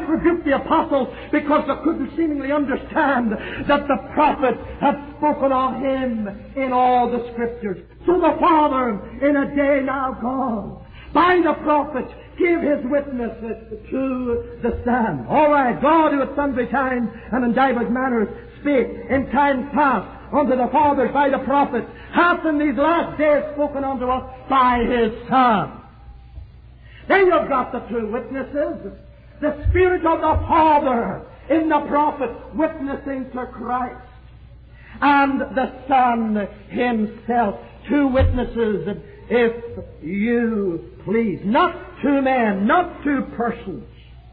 rebuked the apostles because they couldn't seemingly understand that the prophets had spoken of Him in all the Scriptures. So the Father, in a day now gone, by the prophets, gave His witnesses to the Son. All right, God, who at sundry times and in divers manners spake in times past unto the fathers by the prophets, hath in these last days spoken unto us by His Son. Then you've got the two witnesses. The Spirit of the Father in the prophet witnessing to Christ. And the Son Himself. Two witnesses, if you please. Not two men, not two persons.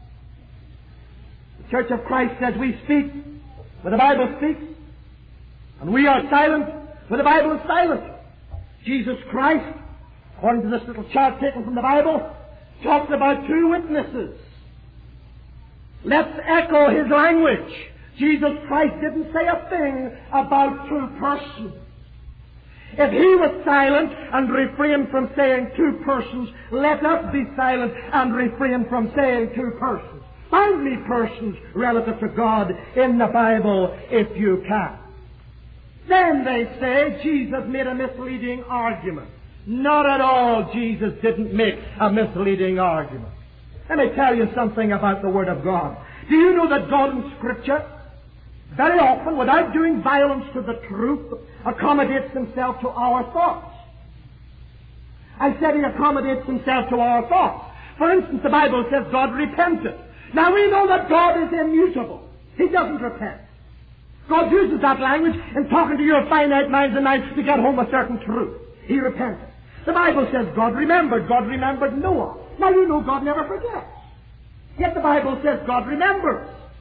The Church of Christ says we speak when the Bible speaks, and we are silent when the Bible is silent. Jesus Christ, according to this little chart taken from the Bible, talks about two witnesses. Let's echo His language. Jesus Christ didn't say a thing about two persons. If He was silent and refrained from saying two persons, let us be silent and refrain from saying two persons. Find me persons relative to God in the Bible if you can. Then they say Jesus made a misleading argument. Not at all. Jesus didn't make a misleading argument. Let me tell you something about the Word of God. Do you know that God in Scripture, very often, without doing violence to the truth, accommodates Himself to our thoughts? I said He accommodates Himself to our thoughts. For instance, the Bible says God repented. Now we know that God is immutable. He doesn't repent. God uses that language in talking to your finite minds and minds to get home a certain truth. He repented. The Bible says God remembered. God remembered Noah. Now you know God never forgets. Yet the Bible says God remembers.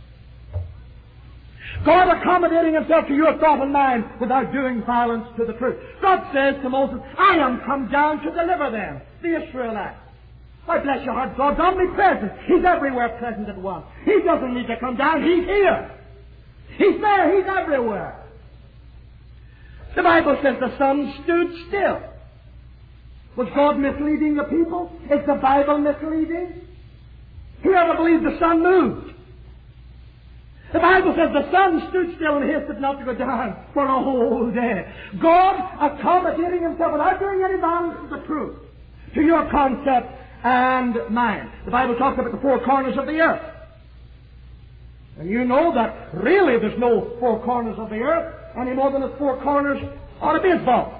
God accommodating Himself to your thought and mind without doing violence to the truth. God says to Moses, I am come down to deliver them, the Israelites. Why, bless your heart, God's omnipresent. He's everywhere present at once. He doesn't need to come down. He's here. He's there. He's everywhere. The Bible says the sun stood still. Was God misleading the people? Is the Bible misleading? Whoever believes the sun moved? The Bible says the sun stood still and hasted not to go down for a whole day. God accommodating Himself without doing any violence to the truth, to your concept and mine. The Bible talks about the four corners of the earth. And you know that really there's no four corners of the earth any more than there's four corners on a baseball.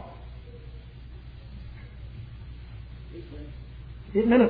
8 minutes.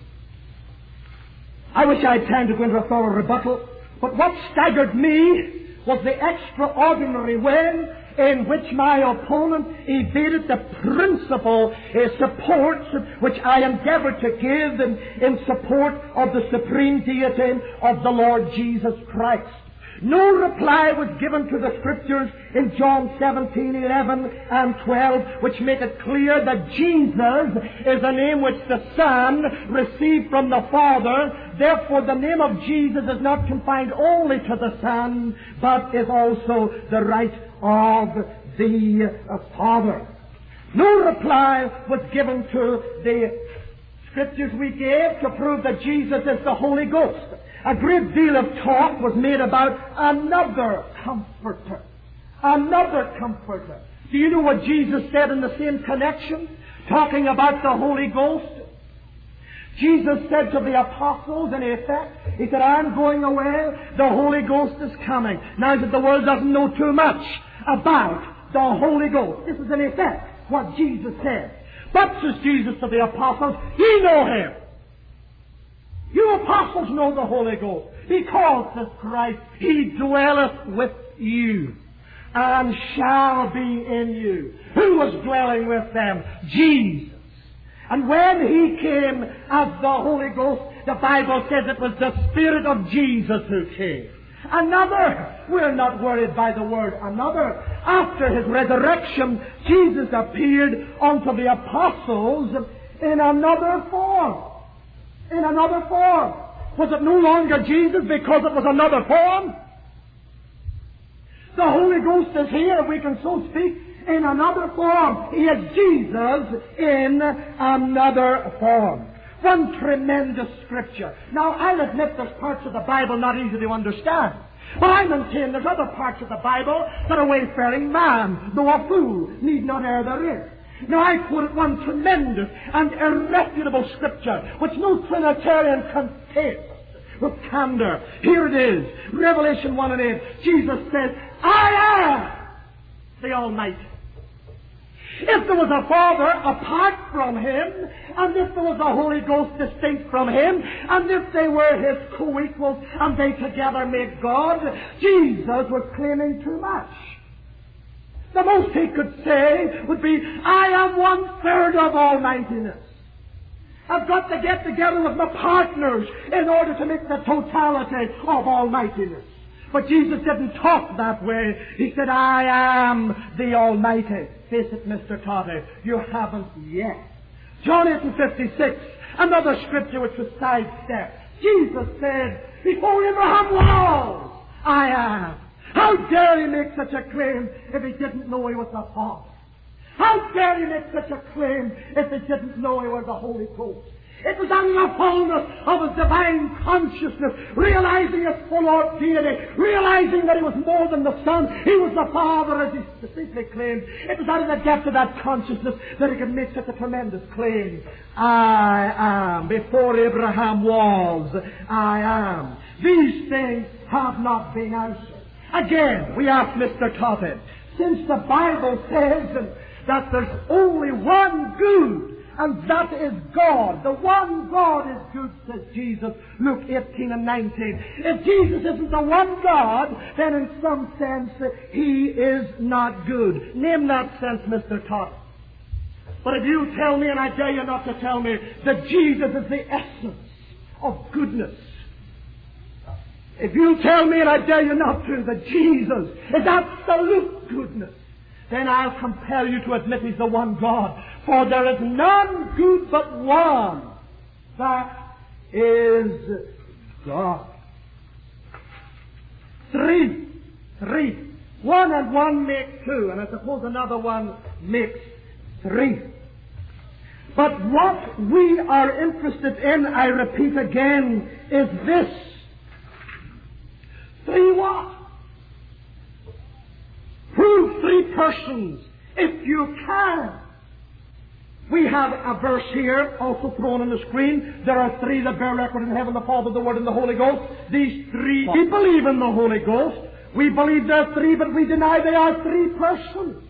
I wish I had time to go into a thorough rebuttal, but what staggered me was the extraordinary way in which my opponent evaded the principal support which I endeavored to give in support of the supreme deity of the Lord Jesus Christ. No reply was given to the Scriptures in John 17:11 and 12, which make it clear that Jesus is a name which the Son received from the Father. Therefore, the name of Jesus is not confined only to the Son, but is also the right of the Father. No reply was given to the Scriptures we gave to prove that Jesus is the Holy Ghost. A great deal of talk was made about another Comforter. Another Comforter. Do you know what Jesus said in the same connection, talking about the Holy Ghost? Jesus said to the apostles, in effect, He said, I'm going away, the Holy Ghost is coming. Now that the world doesn't know too much about the Holy Ghost. This is in effect what Jesus said. But, says Jesus to the apostles, ye know Him. You apostles know the Holy Ghost, because, says Christ, He dwelleth with you, and shall be in you. Who was dwelling with them? Jesus. And when He came as the Holy Ghost, the Bible says it was the Spirit of Jesus who came. Another, we're not worried by the word another. After His resurrection, Jesus appeared unto the apostles in another form. In another form. Was it no longer Jesus because it was another form? The Holy Ghost is here, we can so speak, in another form. He is Jesus in another form. one tremendous Scripture. Now, I'll admit there's parts of the Bible not easy to understand. But I maintain there's other parts of the Bible that a wayfaring man, though a fool, need not err therein. Now, I quoted one tremendous and irrefutable Scripture, which no Trinitarian contest with candor. Here it is, Revelation 1 and 8. Jesus says, I am the Almighty. If there was a Father apart from Him, and if there was a Holy Ghost distinct from Him, and if they were His co-equals, and they together make God, Jesus was claiming too much. The most he could say would be, I am 1/3 of almightiness. I've got to get together with my partners in order to make the totality of almightiness. But Jesus didn't talk that way. He said, I am the Almighty. Face it, Mr. Toddy, you haven't yet. John 8:56, another Scripture which was sidestepped. Jesus said, before Abraham was, I am. How dare he make such a claim if he didn't know he was the Father? How dare he make such a claim if he didn't know he was the Holy Ghost? It was in the fullness of his divine consciousness, realizing his full deity, realizing that he was more than the Son, he was the Father, as he distinctly claimed. It was out of the depth of that consciousness that he could make such a tremendous claim. I am. Before Abraham was, I am. These things have not been answered. Again, we ask Mr. Toddy, since the Bible says that there's only one good, and that is God. The one God is good, says Jesus, Luke 18 and 19. If Jesus isn't the one God, then in some sense He is not good. Name that sense, Mr. Todd. But if you tell me, and I dare you not to tell me, that Jesus is the essence of goodness, if you tell me, and I dare you not to, that Jesus is absolute goodness, then I'll compel you to admit He's the one God. For there is none good but one, that is God. Three. One and one make two, and I suppose another one makes three. But what we are interested in, I repeat again, is this. Three what? Prove three persons, if you can. We have a verse here, also thrown on the screen. There are three that bear record in heaven, the Father, the Word, and the Holy Ghost. These three, we believe in the Holy Ghost. We believe there are three, but we deny they are three persons.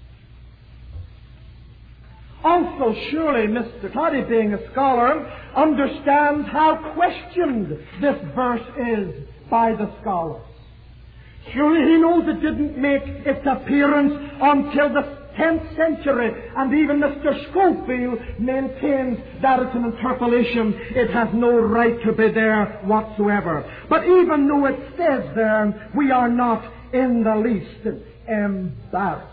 Also, surely Mr. Toddy, being a scholar, understands how questioned this verse is by the scholars. Surely he knows it didn't make its appearance until the 10th century, and even Mr. Schofield maintains that it's an interpolation. It has no right to be there whatsoever. But even though it says there, we are not in the least embarrassed.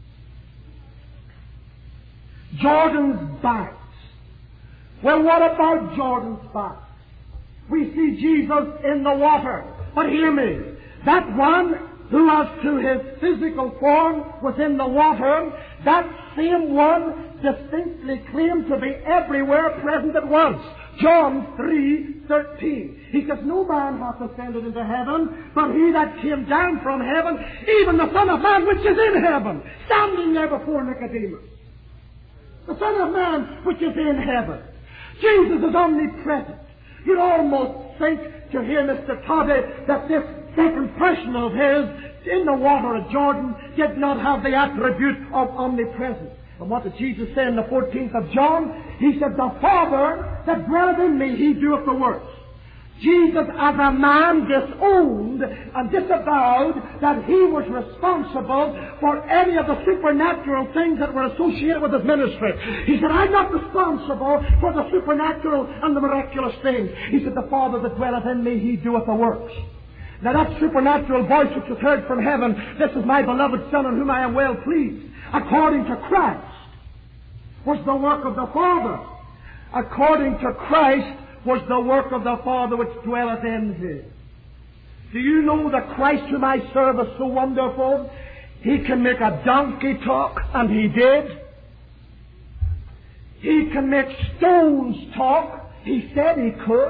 Jordan's banks. Well, what about Jordan's banks? We see Jesus in the water. But hear me, that one who as to his physical form was in the water, that same one distinctly claimed to be everywhere present at once. John 3:13. He says, no man hath ascended into heaven, but he that came down from heaven, even the Son of Man which is in heaven, standing there before Nicodemus. The Son of Man which is in heaven. Jesus is omnipresent. You'd almost think to hear Mr. Toddy that this second person of his in the water of Jordan did not have the attribute of omnipresence. And what did Jesus say in the 14th of John? He said, the Father that dwelleth in me, He doeth the works. Jesus as a man disowned and disavowed that He was responsible for any of the supernatural things that were associated with His ministry. He said, I'm not responsible for the supernatural and the miraculous things. He said, the Father that dwelleth in me, He doeth the works. Now that supernatural voice which was heard from heaven, this is my beloved Son in whom I am well pleased, according to Christ, was the work of the Father. According to Christ was the work of the Father which dwelleth in Him. Do you know that Christ whom I serve is so wonderful? He can make a donkey talk, and He did. He can make stones talk, he said he could.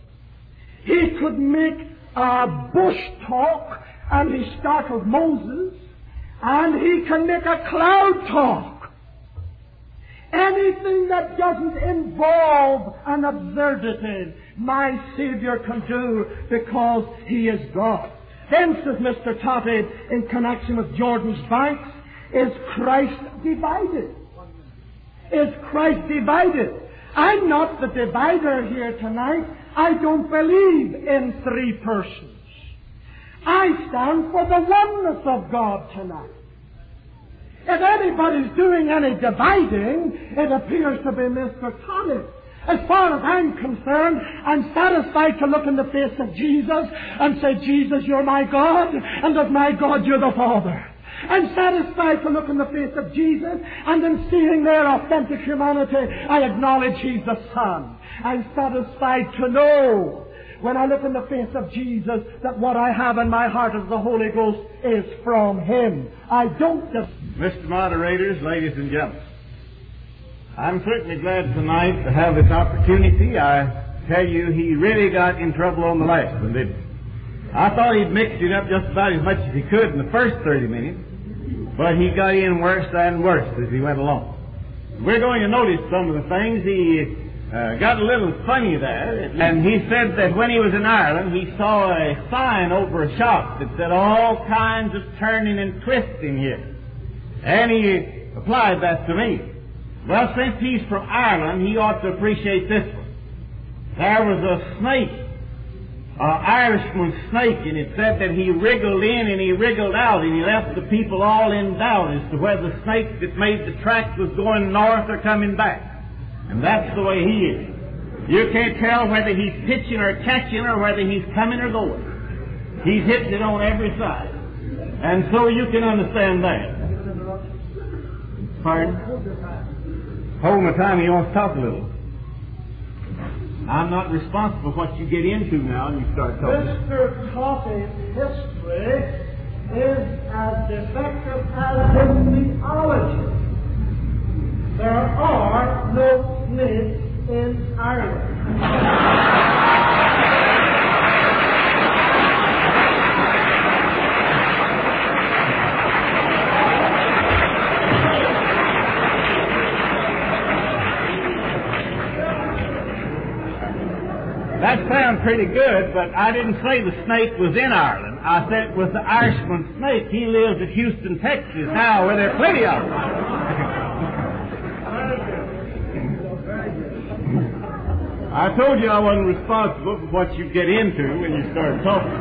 He could make a bush talk, and he startled Moses, and he can make a cloud talk. Anything that doesn't involve an absurdity, my Savior can do because He is God. Then, says Mr. Totty, in connection with Jordan's banks, is Christ divided? Is Christ divided? I'm not the divider here tonight. I don't believe in three persons. I stand for the oneness of God tonight. If anybody's doing any dividing, it appears to be Mr. Totty. As far as I'm concerned, I'm satisfied to look in the face of Jesus and say, Jesus, you're my God, and of my God, you're the Father. I'm satisfied to look in the face of Jesus, and in seeing their authentic humanity, I acknowledge He's the Son. I'm satisfied to know, when I look in the face of Jesus, that what I have in my heart of the Holy Ghost is from Him. I don't... Mr. Moderators, ladies and gentlemen, I'm certainly glad tonight to have this opportunity. I tell you, he really got in trouble on the last one, didn't he? I thought he'd mixed it up just about as much as he could in the first 30 minutes, but he got in worse and worse as he went along. We're going to notice some of the things. He got a little funny there, and he said that when he was in Ireland, he saw a sign over a shop that said all kinds of turning and twisting here. And he applied that to me. Well, since he's from Ireland, he ought to appreciate this one. There was a snake, an Irishman's snake, and it said that he wriggled in and he wriggled out, and he left the people all in doubt as to whether the snake that made the track was going north or coming back. And that's the way he is. You can't tell whether he's pitching or catching or whether he's coming or going. He's hitting it on every side. And so you can understand that. Pardon? Hold my time, he wants to talk a little. I'm not responsible for what you get into now and you start talking. Mr. Totty's history is as defective as his theology. There are no snakes in Ireland. That sounds pretty good, but I didn't say the snake was in Ireland. I said it was the Irishman's snake. He lives at Houston, Texas now, where there are plenty of them. I told you I wasn't responsible for what you get into when you start talking.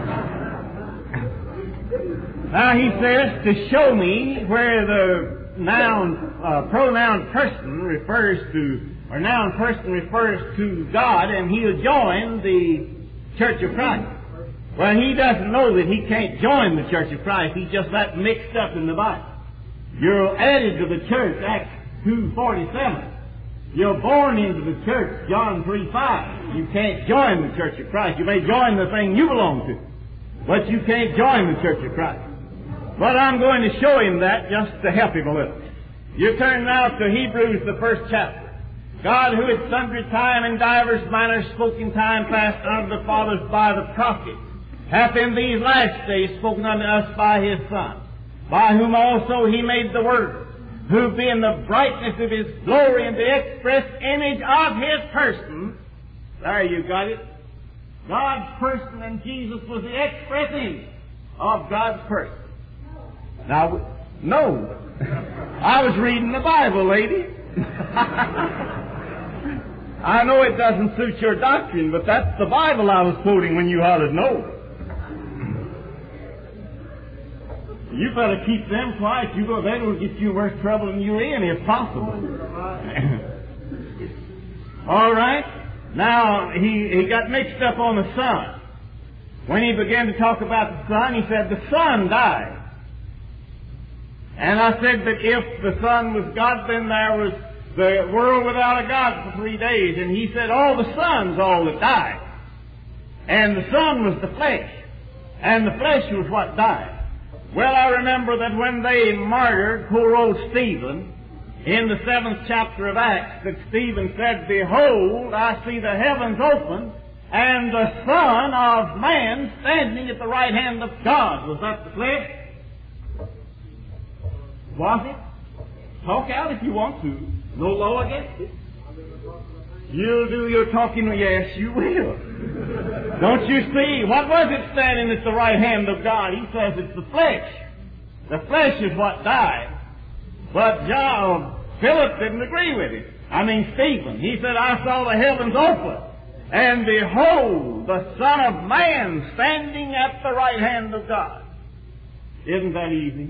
Now he says to show me where the pronoun person refers to, or noun person refers to God, and he'll join the Church of Christ. Well, he doesn't know that he can't join the Church of Christ. He's just that mixed up in the Bible. You're added to the church, Acts 2:47. You're born into the church, John 3:5. You can't join the Church of Christ. You may join the thing you belong to, but you can't join the Church of Christ. But I'm going to show him that just to help him a little. You turn now to Hebrews, the 1st chapter. God, who at sundry time and divers manners spoke in time past unto the fathers by the prophets, hath in these last days spoken unto us by His Son, by whom also He made the Word, who being the brightness of His glory and the express image of His person. There you got it. God's person, and Jesus was the express image of God's person. Now, no. I was reading the Bible, lady. I know it doesn't suit your doctrine, but that's the Bible I was quoting when you hollered no. You better keep them quiet. That'll get you worse trouble than you're in, if possible. All right. Now, he got mixed up on the Son. When he began to talk about the Son, he said the Son died. And I said that if the Son was God, then there was the world without a God for 3 days. And he said all the sons all that died. And the Son was the flesh. And the flesh was what died. Well, I remember that when they martyred poor old Stephen, in the 7th chapter of Acts that Stephen said, "Behold, I see the heavens open, and the Son of Man standing at the right hand of God." Was that the flesh? Was it? Talk out if you want to. No law against it. You'll do your talking. Yes, you will. Don't you see? What was it standing at the right hand of God? He says it's the flesh. The flesh is what died. But Philip didn't agree with it. Stephen. He said, "I saw the heavens open, and behold, the Son of Man standing at the right hand of God." Isn't that easy?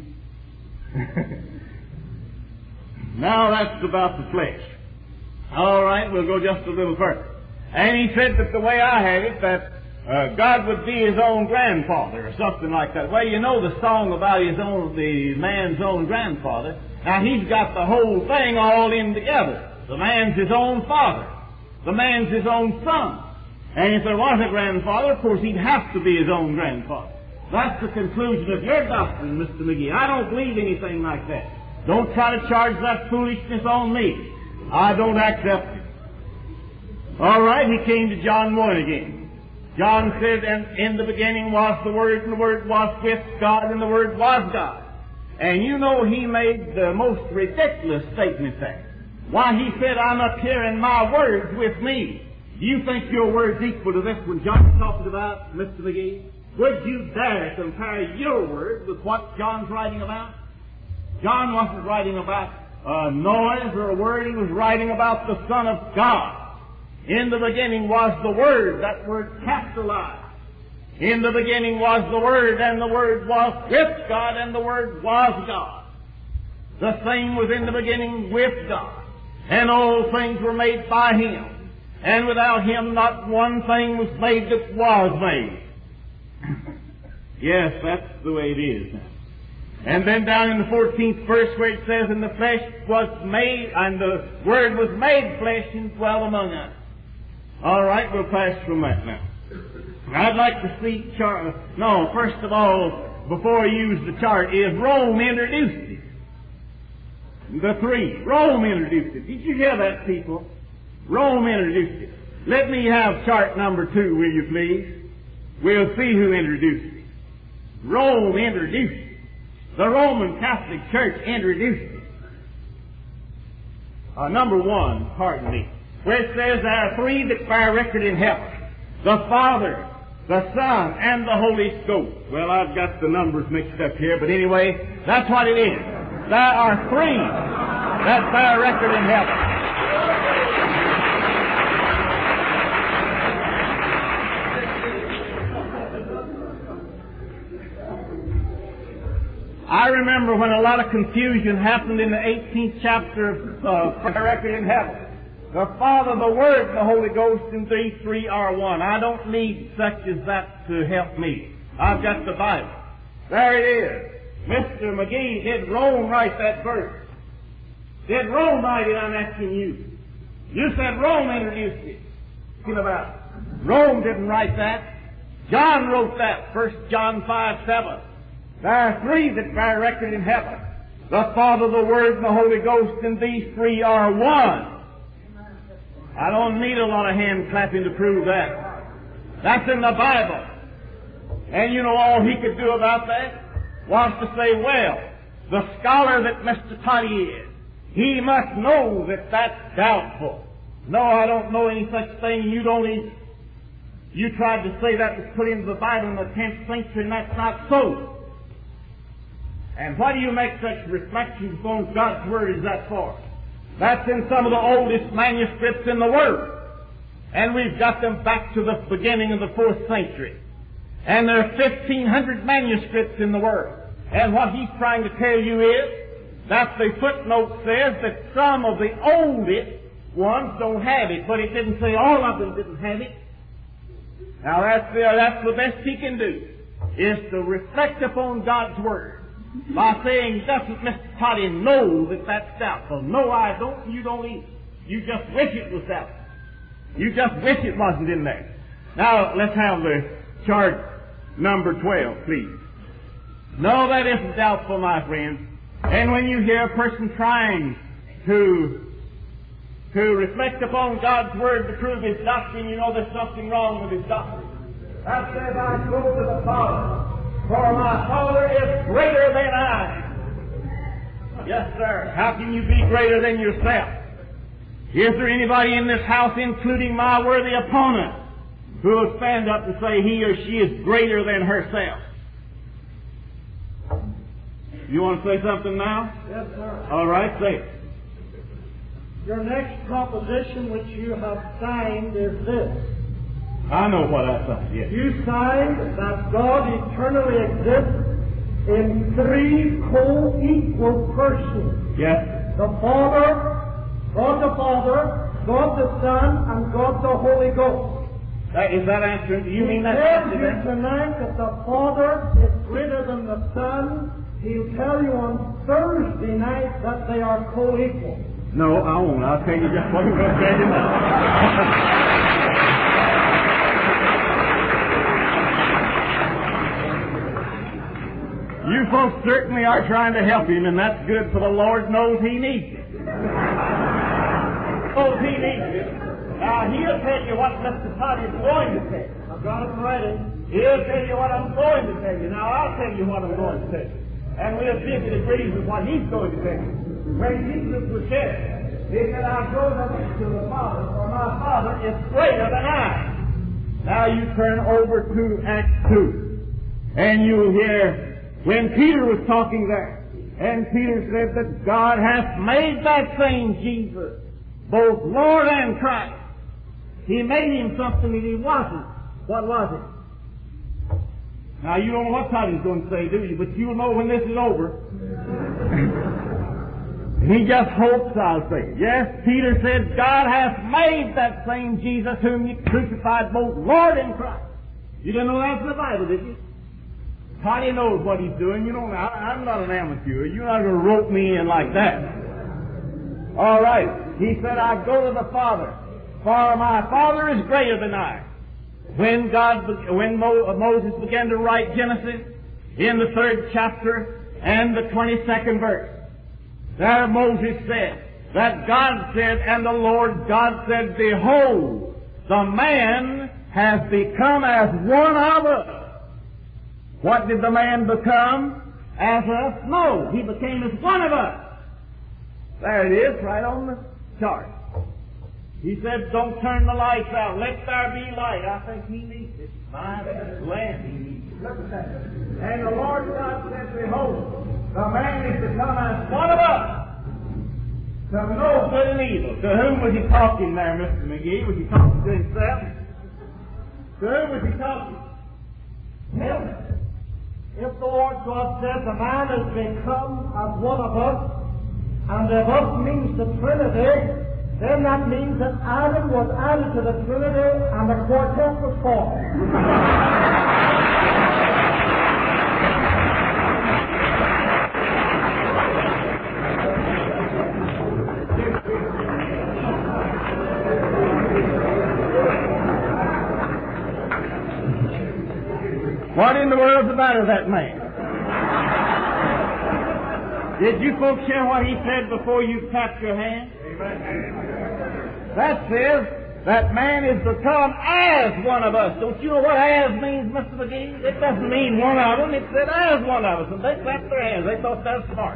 Now that's about the flesh. All right, we'll go just a little further. And he said that the way I had it, that God would be his own grandfather, or something like that. Well, you know the song about the man's own grandfather. Now he's got the whole thing all in together. The man's his own father. The man's his own son. And if there was a grandfather, of course he'd have to be his own grandfather. That's the conclusion of your doctrine, Mr. McGee. I don't believe anything like that. Don't try to charge that foolishness on me. I don't accept it. All right, he came to John 1 again. John said, "And in the beginning was the Word, and the Word was with God, and the Word was God." And you know he made the most ridiculous statement there. Why, he said, "I'm up here and my word's with me." Do you think your word's equal to this one John's talking about, Mr. McGee? Would you dare compare your word with what John's writing about? John wasn't writing about a noise or a word. He was writing about the Son of God. In the beginning was the Word, that word capitalized. In the beginning was the Word, and the Word was with God, and the Word was God. The same was in the beginning with God. And all things were made by Him. And without Him not one thing was made that was made. Yes, that's the way it is now. And then down in the 14th verse where it says, "And the flesh was made, and the Word was made flesh and dwelt among us." All right, we'll pass from that now. I'd like to see first of all, before I use the chart, is Rome introduced it. The three. Rome introduced it. Did you hear that, people? Rome introduced it. Let me have chart number 2, will you please? We'll see who introduced it. Rome introduced it. The Roman Catholic Church introduced it. Number 1, pardon me, where it says there are 3 that bear record in heaven: the Father, the Son, and the Holy Ghost. Well, I've got the numbers mixed up here, but anyway, that's what it is. There are 3 that bear record in heaven. I remember when a lot of confusion happened in the 18th chapter of Record in Heaven. The Father, the Word, and the Holy Ghost, and these 3 are one. I don't need such as that to help me. I've got the Bible. There it is. Mr. McGee, did Rome write that verse? Did Rome write it? I'm asking you. You said Rome introduced it. Think about it. Rome didn't write that. John wrote that. 1 John 5:7. There are 3 that bear record in heaven: the Father, the Word, and the Holy Ghost, and these 3 are one. I don't need a lot of hand clapping to prove that. That's in the Bible. And you know all he could do about that was to say, well, the scholar that Mr. Toddy is, he must know that that's doubtful. No, I don't know any such thing. You tried to say that was put into the Bible in the 10th century, and that's not so. And why do you make such reflections upon God's Word as that for? That's in some of the oldest manuscripts in the world. And we've got them back to the beginning of the 4th century. And there are 1,500 manuscripts in the world. And what he's trying to tell you is that the footnote says that some of the oldest ones don't have it, but it didn't say all of them didn't have it. Now that's the best he can do, is to reflect upon God's Word by saying, doesn't Mr. Toddy know that that's doubtful? No, I don't. You don't either. You just wish it was doubtful. You just wish it wasn't in there. Now, let's have the chart number 12, please. No, that isn't doubtful, my friend. And when you hear a person trying to reflect upon God's Word to prove His doctrine, you know there's something wrong with His doctrine. That says, I go to the Father, for my Father is greater than I. Yes, sir. How can you be greater than yourself? Is there anybody in this house, including my worthy opponent, who will stand up and say he or she is greater than herself? You want to say something now? Yes, sir. All right, say it. Your next proposition which you have signed is this. I know what I signed, yes. You signed that God eternally exists in three co-equal persons. Yes. The Father, God the Father, God the Son, and God the Holy Ghost. Is that answering? Do you mean that? He tells you tonight that the Father is greater than the Son. He'll tell you on Thursday night that they are co-equal. No, I won't. I'll tell you just what I'm going to tell you now. You folks certainly are trying to help him, and that's good, for the Lord knows he needs it. Knows he needs it. Now, he'll tell you what Mr. Todd is going to say. I've got it ready. He'll tell you what I'm going to tell you. Now, I'll tell you what I'm going to tell you. And we'll see if it agrees with what he's going to tell you. When Jesus was dead, he said, I go to the Father, for my Father is greater than I. Now you turn over to Acts 2, and you'll hear when Peter was talking there, and Peter said that God hath made that same Jesus both Lord and Christ. He made him something that he wasn't. What was it? Now you don't know what Todd is going to say, do you? But you'll know when this is over. He just hopes I'll say it. Yes, Peter said, God hath made that same Jesus whom you crucified both Lord and Christ. You didn't know that's in the Bible, did you? Toddy knows what he's doing. You know, I'm not an amateur. You're not going to rope me in like that. All right. He said, I go to the Father, for my Father is greater than I. When Moses began to write Genesis, in the 3rd chapter and the 22nd verse, there Moses said that God said, and the Lord God said, behold, the man has become as one of us. What did the man become? As us? No, he became as one of us. There it is, right on the chart. He said, don't turn the lights out. Let there be light. I think he needs it. My land, he needs it. Look at that. And the Lord God said, behold, the man is become as one of us, to know good and evil. To whom was he talking there, Mr. McGee? Was he talking to himself? To whom was he talking? Him. If the Lord God says the man has become as one of us, and if us means the Trinity, then that means that Adam was added to the Trinity and the quartet was formed. What in the world's the matter with that man? Did you folks hear what he said before you clapped your hands? That says that man is become as one of us. Don't you know what as means, Mr. McGee? It doesn't mean one of them. It said as one of us. And they clapped their hands. They thought that was smart.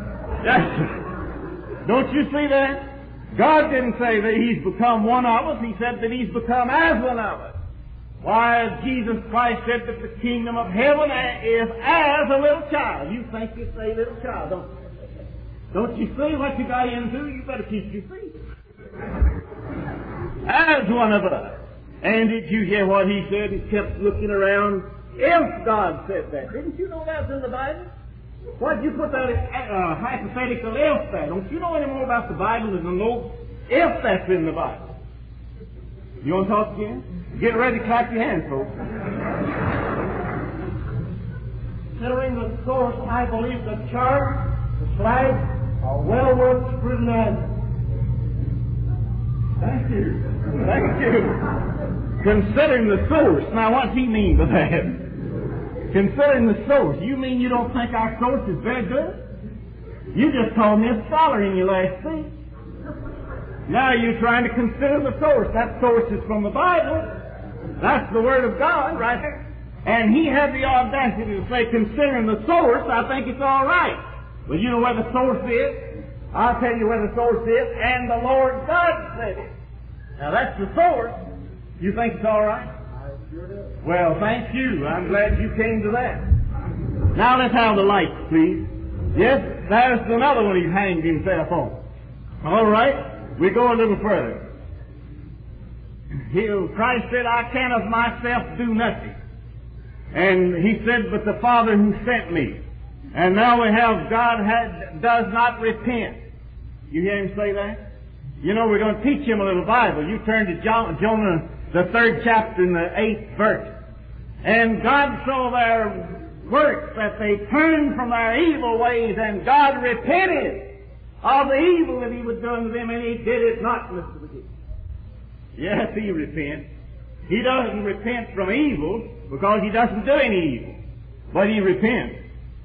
Don't you see that? God didn't say that he's become one of us. He said that he's become as one of us. Why, Jesus Christ said that the kingdom of heaven is as a little child. You think you say little child, don't you? Don't you see what you got into? You better keep your feet. As one of us. And did you hear what he said? He kept looking around. If God said that. Didn't you know that's in the Bible? Why'd you put that hypothetical if there? Don't you know any more about the Bible than to know if that's in the Bible? You want to talk again? Get ready to clap your hands, folks. Considering the source, I believe the chart, the slides, are well worth scrutinizing. Thank you. Thank you. Considering the source. Now, what's he mean by that? Considering the source. You mean you don't think our source is very good? You just called me a scholar in your last thing. Now you're trying to consider the source. That source is from the Bible. That's the Word of God right there. And he had the audacity to say, considering the source, I think it's all right. But you know where the source is? I'll tell you where the source is. And the Lord God said it. Now that's the source. You think it's all right? Well, thank you. I'm glad you came to that. Now let's have the lights, please. Yes, there's another one he's hanged himself on. All right, we go a little further. Christ said, I can of myself do nothing. And he said, but the Father who sent me. And now we have God does not repent. You hear him say that? You know, we're going to teach him a little Bible. You turn to Jonah, the 3rd chapter and the 8th verse. And God saw their works, that they turned from their evil ways, and God repented of the evil that he was doing to them, and he did it not, Mr. McGee. Yes, he repents. He doesn't repent from evil because he doesn't do any evil, but he repents.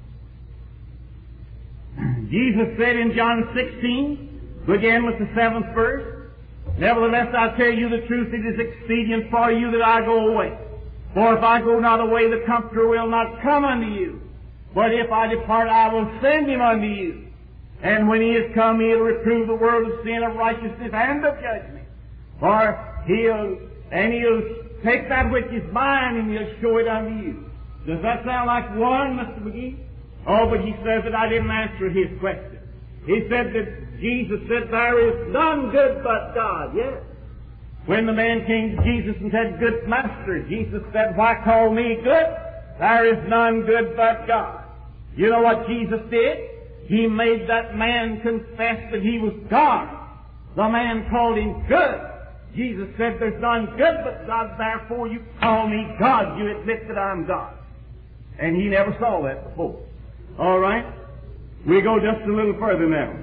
Jesus said in John 16, begin with the 7th verse, nevertheless I tell you the truth, it is expedient for you that I go away. For if I go not away, the Comforter will not come unto you. But if I depart, I will send him unto you. And when he is come, he'll reprove the world of sin, of righteousness, and of judgment. For he'll take that which is mine, and he'll show it unto you. Does that sound like one, Mr. McGee? Oh, but he says that I didn't answer his question. He said that Jesus said, there is none good but God. Yes. When the man came to Jesus and said, good master, Jesus said, why call me good? There is none good but God. You know what Jesus did? He made that man confess that he was God. The man called him good. Jesus said, there's none good but God, therefore you call me God. You admit that I'm God. And he never saw that before. All right? We go just a little further now.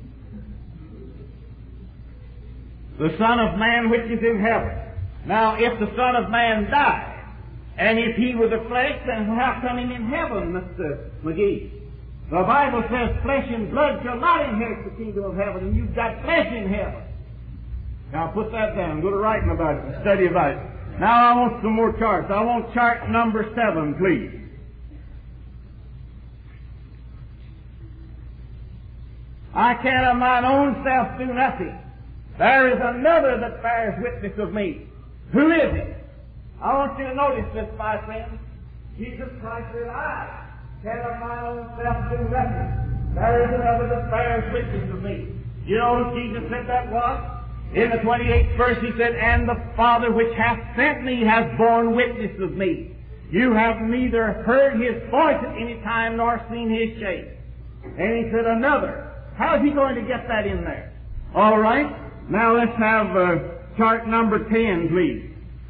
The Son of Man which is in heaven. Now, if the Son of Man died, and if he were the flesh, then how come him in heaven, Mr. McGee? The Bible says flesh and blood shall not inherit the kingdom of heaven, and you've got flesh in heaven. Now, put that down. Go to writing about it and study about it. Now, I want some more charts. I want chart number 7, please. I can of mine own self do nothing. There is another that bears witness of me. Who is it? I want you to notice this, my friends. Jesus Christ said, I can of my own self do nothing. There is another that bears witness of me. You know who Jesus said that was? In the 28th verse he said, and the Father which hath sent me has borne witness of me. You have neither heard his voice at any time nor seen his shape. And he said another. How is he going to get that in there? All right. Now let's have chart number 10, please.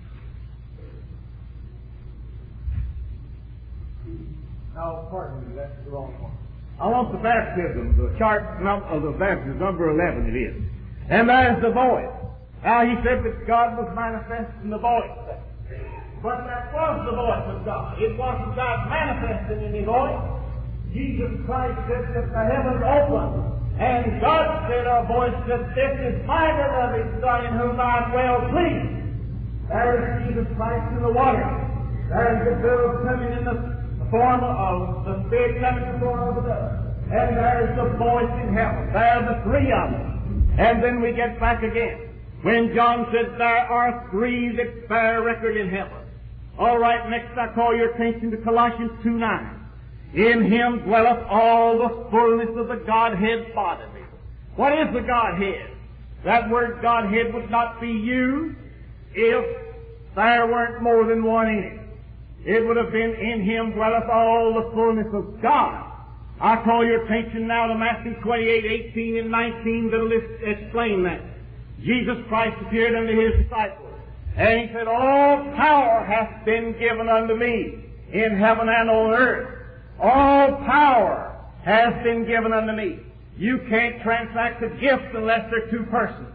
No, pardon me, that's the wrong one. I want the baptism, the chart of the baptism, number 11 it is. And there's the voice. Now he said that God was manifest in the voice. But that was the voice of God. It wasn't God manifesting in the voice. Jesus Christ said that the heavens opened. And God said, a voice said, this is my beloved Son in whom I am well pleased. There is Jesus Christ in the water. There is the girl coming in the form of the Spirit coming in the form of a dove. And there is the voice in heaven. There are the three of them. And then we get back again. When John said there are three that bear record in heaven. All right, next I call your attention to Colossians 2:9. In him dwelleth all the fullness of the Godhead bodily. What is the Godhead? That word Godhead would not be used if there weren't more than one in it. It would have been in him dwelleth all the fullness of God. I call your attention now to Matthew 28:18 and 19 that'll explain that. Jesus Christ appeared unto his disciples, and he said, all power hath been given unto me in heaven and on earth. All power has been given unto me. You can't transact a gift unless they're two persons.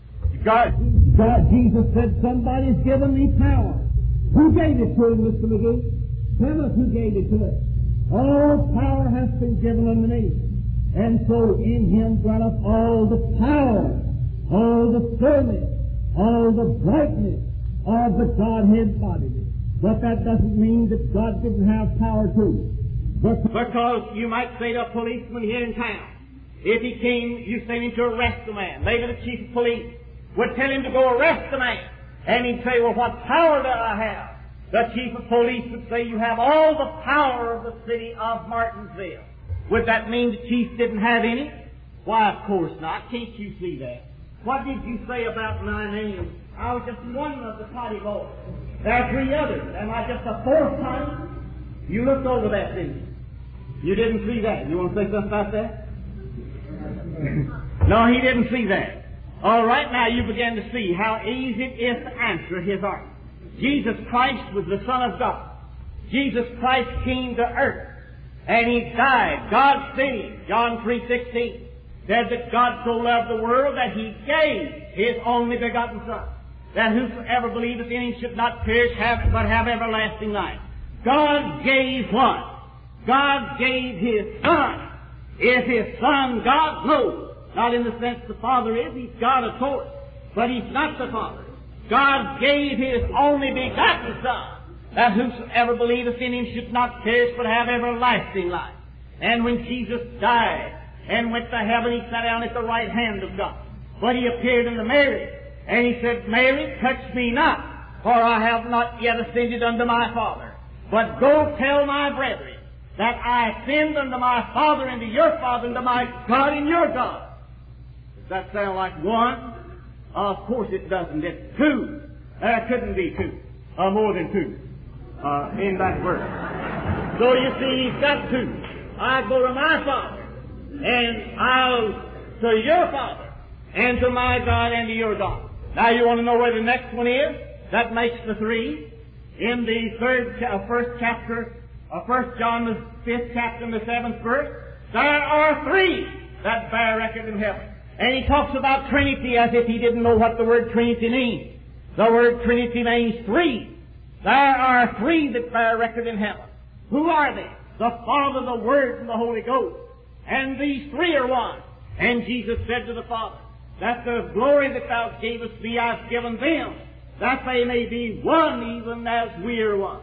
Jesus said, somebody's given me power. Who gave it to him, Mr. McGee? Tell us who gave it to us. All power has been given unto me. And so in Him dwelleth all the power, all the fullness, all the brightness of the Godhead bodily. But that doesn't mean that God didn't have power too. Because you might say to a policeman here in town, if he came, you sent him to arrest a man. Maybe the chief of police would tell him to go arrest the man. And he'd say, well, what power do I have? The chief of police would say, you have all the power of the city of Martinsville. Would that mean the chief didn't have any? Why, of course not. Can't you see that? What did you say about my name? I was just one of the potty boys. There are three others. Am I just a fourth time? You looked over that, didn't you? You didn't see that. You want to say something about that? No, he didn't see that. All right, now you begin to see how easy it is to answer his argument. Jesus Christ was the Son of God. Jesus Christ came to earth, and He died. God saved. John 3:16 said that God so loved the world that He gave His only begotten Son, that whosoever believeth in Him should not perish, but have everlasting life. God gave what? God gave His Son. Is His Son God? No. Not in the sense the Father is. He's God, of course. But He's not the Father. God gave His only begotten Son, that whosoever believeth in Him should not perish, but have everlasting life. And when Jesus died and went to heaven, He sat down at the right hand of God. But He appeared unto Mary, and He said, Mary, touch me not, for I have not yet ascended unto my Father. But go tell my brethren that I ascend unto my Father and to your Father and to my God and your God. Does that sound like one? Of course it doesn't. It's two. There couldn't be two. More than two. In that verse. So you see, He's got two. I go to my Father, and I'll to your Father, and to my God and to your God. Now you want to know where the next one is? That makes the three. In the first chapter of 1 John, the 5th chapter and the 7th verse, there are three that bear record in heaven. And he talks about Trinity as if he didn't know what the word Trinity means. The word Trinity means three. There are three that bear record in heaven. Who are they? The Father, the Word, and the Holy Ghost. And these three are one. And Jesus said to the Father, that the glory that Thou gavest me I've given them, that they may be one even as we are one.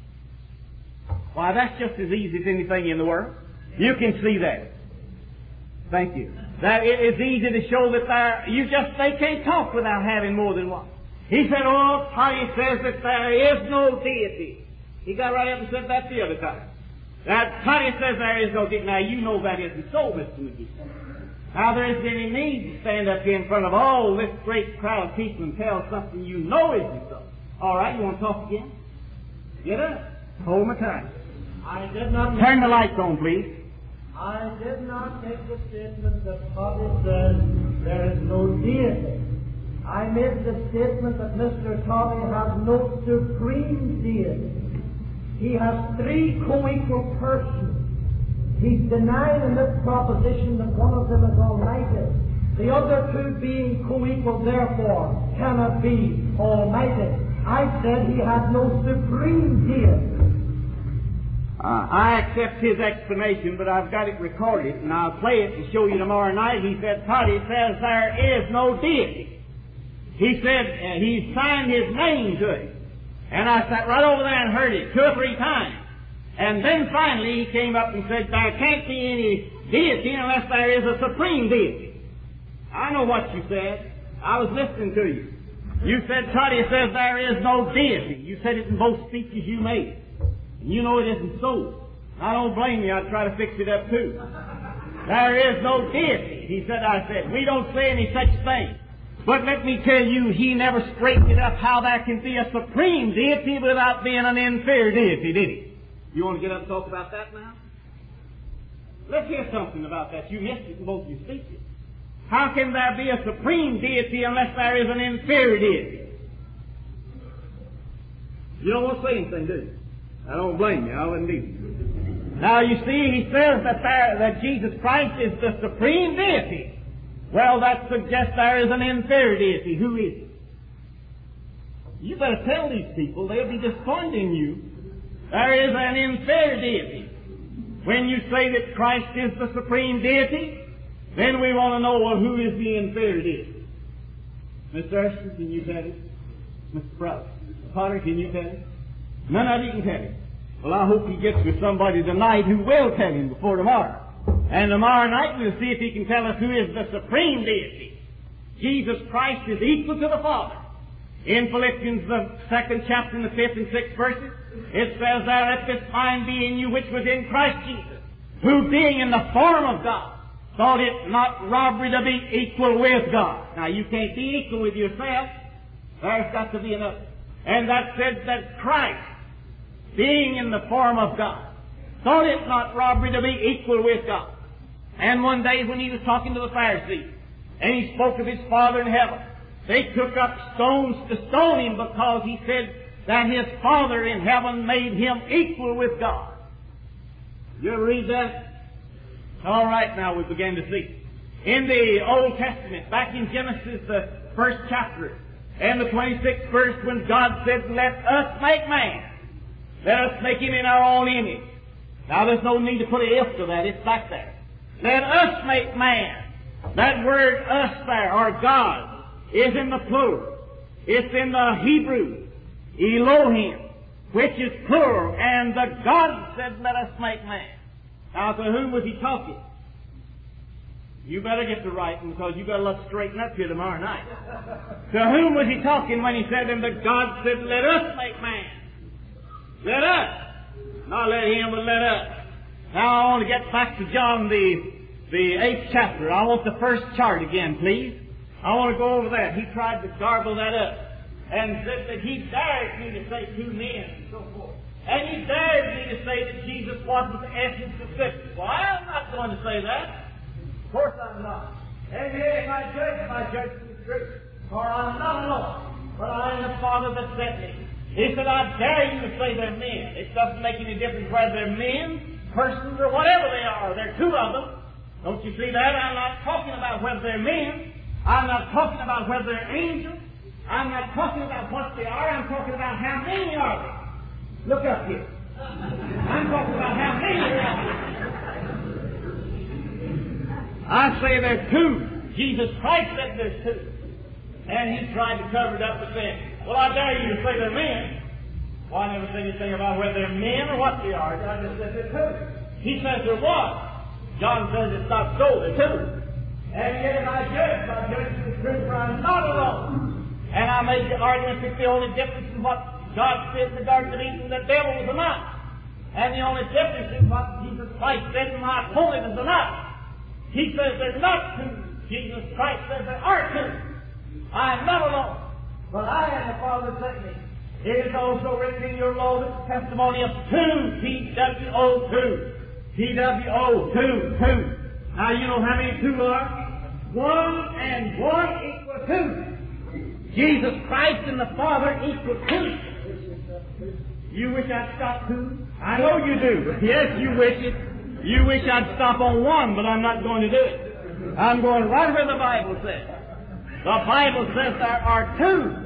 Why, that's just as easy as anything in the world. You can see that. Thank you. That it is easy to show that they can't talk without having more than one. He said, oh, Toddy says that there is no deity. He got right up and said that the other time. That Toddy says there is no deity. Now, you know that isn't so, Mr. McGee. Now, there isn't any need to stand up here in front of all this great crowd of people and tell something you know isn't so. All right, you want to talk again? Get up. Hold my time. I did not turn the lights on, please. I did not make the statement that Toddy says there is no deity. I made the statement that Mr. Toddy has no supreme deity. He has three co-equal persons. He's denying in this proposition that one of them is almighty. The other two being co-equal, therefore, cannot be almighty. I said he has no supreme deity. I accept his explanation, but I've got it recorded, and I'll play it to show you tomorrow night. He said, Toddy says there is no deity. He said, he signed his name to it. And I sat right over there and heard it 2 or 3 times. And then finally he came up and said, there can't be any deity unless there is a supreme deity. I know what you said. I was listening to you. You said, Toddy says there is no deity. You said it in both speeches you made. And you know it isn't so. I don't blame you. I'll try to fix it up too. There is no deity. He said, I said, we don't say any such thing. But let me tell you, he never straightened it up how there can be a supreme deity without being an inferior deity, did he? You want to get up and talk about that now? Let's hear something about that. You missed it in both your speeches. How can there be a supreme deity unless there is an inferior deity? You don't want to say anything, do you? I don't blame you. I wouldn't either. Now, you see, he says that Jesus Christ is the supreme deity. Well, that suggests there is an inferior deity. Who is it? You better tell these people. They'll be disappointed in you. There is an inferior deity. when you say that Christ is the supreme deity, then we want to know, well, who is the inferior deity? Mr. Ashton, can you tell it? Mr. Prout, Potter, can you tell it? None of you can tell it. Well, I hope he gets with somebody tonight who will tell him before tomorrow. And tomorrow night we'll see if he can tell us who is the supreme deity. Jesus Christ is equal to the Father. In Philippians, the 2nd chapter, in the 5th and 6th verses, it says there, let this mind be in you which was in Christ Jesus, who being in the form of God, thought it not robbery to be equal with God. Now, you can't be equal with yourself. There's got to be another. And that said that Christ, being in the form of God, thought it not robbery to be equal with God. And one day when he was talking to the Pharisees, and he spoke of his Father in heaven, they took up stones to stone him because he said that his Father in heaven made him equal with God. You ever read that? All right, now we begin to see. In the Old Testament, back in Genesis, the 1st chapter, and the 26th verse, when God said, let us make man. Let us make him in our own image. Now there's no need to put an if to that, it's back there. Let us make man. That word us there, or God, is in the plural. It's in the Hebrew, Elohim, which is plural. And the God said, let us make man. Now, to whom was he talking? You better get to writing, because you got to look straighten up here tomorrow night. To whom was he talking when he said, and the God said, let us make man? Let us. Not let him, but let us. Now I want to get back to John, the 8th chapter. I want the first chart again, please. I want to go over that. He tried to garble that up and said that he dared me to say two men and so forth. And he dared me to say that Jesus wasn't the essence of Scripture. Well, I'm not going to say that. Of course I'm not. And yet if I judge the Scripture. For I'm not alone, but I am the Father that sent me. He said, I dare you to say they're men. It doesn't make any difference whether they're men, persons, or whatever they are. There are two of them. Don't you see that? I'm not talking about whether they're men. I'm not talking about whether they're angels. I'm not talking about what they are. I'm talking about how many are they. Look up here. I'm talking about how many are there. I say there's two. Jesus Christ said there's two. And he tried to cover it up with saying, well, I dare you to say they're men. Well, I never said anything about whether they're men or what they are. I just said they're two. He says they're one. John says it's not so, they're two. And yet if I judge the truth, for I'm not alone. And I made the argument that the only difference in what God said in the Garden of Eden, the devil was a nut. And the only difference in what Jesus Christ said in my opponent is a nut. He says there's not two. Jesus Christ says there are two. I am not alone, but I am the Father that sent me. It is also written in your law the testimony of two, T-W-O-2. T-W-O-2. Now you know how many two are? One and one equal two. Jesus Christ and the Father equal two. You wish I'd stop two? I know you do. Yes, you wish it. You wish I'd stop on one, but I'm not going to do it. I'm going right where the Bible says. The Bible says there are two.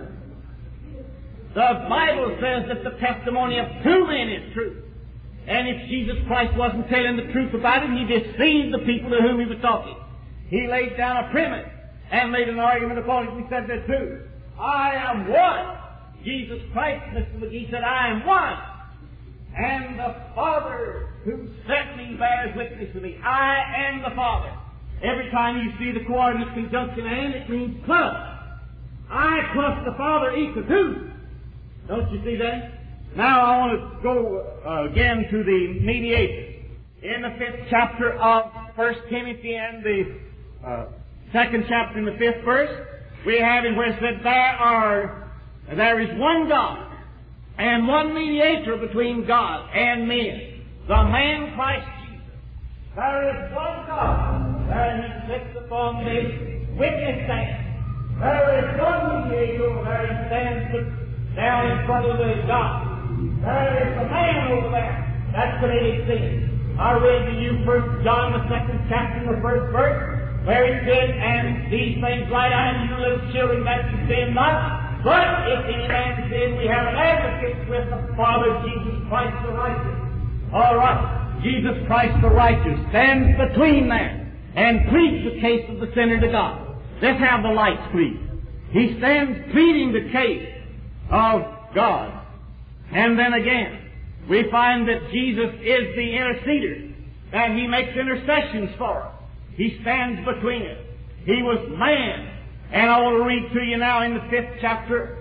The Bible says that the testimony of two men is true. And if Jesus Christ wasn't telling the truth about it, he deceived the people to whom he was talking. He laid down a premise and made an argument upon it. He said there's two. I am one. Jesus Christ, Mr. McGee, said, I am one. And the Father who sent me bears witness to me. I am the Father. Every time you see the coordinate conjunction and, it means plus. I plus the Father equal two. Don't you see that? Now I want to go again to the mediator. In the 5th chapter of 1 Timothy and the 2nd chapter in the 5th verse, we have it where it said, there is one God and one mediator between God and men, the man Christ Jesus. There is one God, there he sits upon the witness stand. There is one mediator, there he stands down in front of the God. There is a man over there that's committed sin. I read to you 1 John the 2nd chapter, the 1st verse, where it said, and these things write I unto you, little children, that you sin not. But if any man sin, we have an advocate with the Father, Jesus Christ the righteous. All right. Jesus Christ the righteous, stands between there and pleads the case of the sinner to God. Let's have the lights, please. He stands pleading the case of God. And then again, we find that Jesus is the interceder, and He makes intercessions for us. He stands between us. He was man. And I want to read to you now in the 5th chapter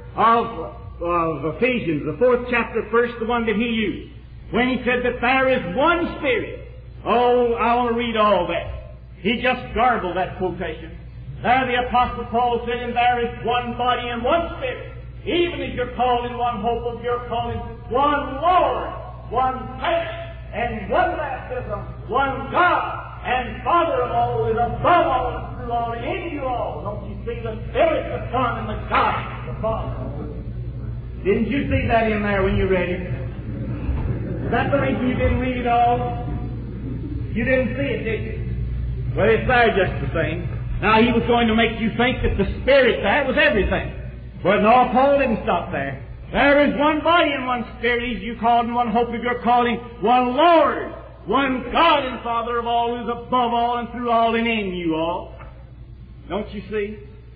of Ephesians, the 4th chapter, first the one that he used, when he said that there is one Spirit. Oh, I want to read all that. He just garbled that quotation. There the Apostle Paul said, and there is one body and one Spirit, even as you're called in one hope of your calling, one Lord, one faith, and one baptism, one God, and Father of all, is above all, and through all, and in you all. Don't you see the Spirit, the Son, and the God, the Father? Didn't you see that in there when you read it? Is that the reason you didn't read it all? You didn't see it, did you? Well, it's there just the same. Now, he was going to make you think that the Spirit there was everything. But no, Paul didn't stop there. There is one body and one Spirit, as you called, and one hope of your calling, one Lord, one God and Father of all, who is above all and through all and in you all. Don't you see?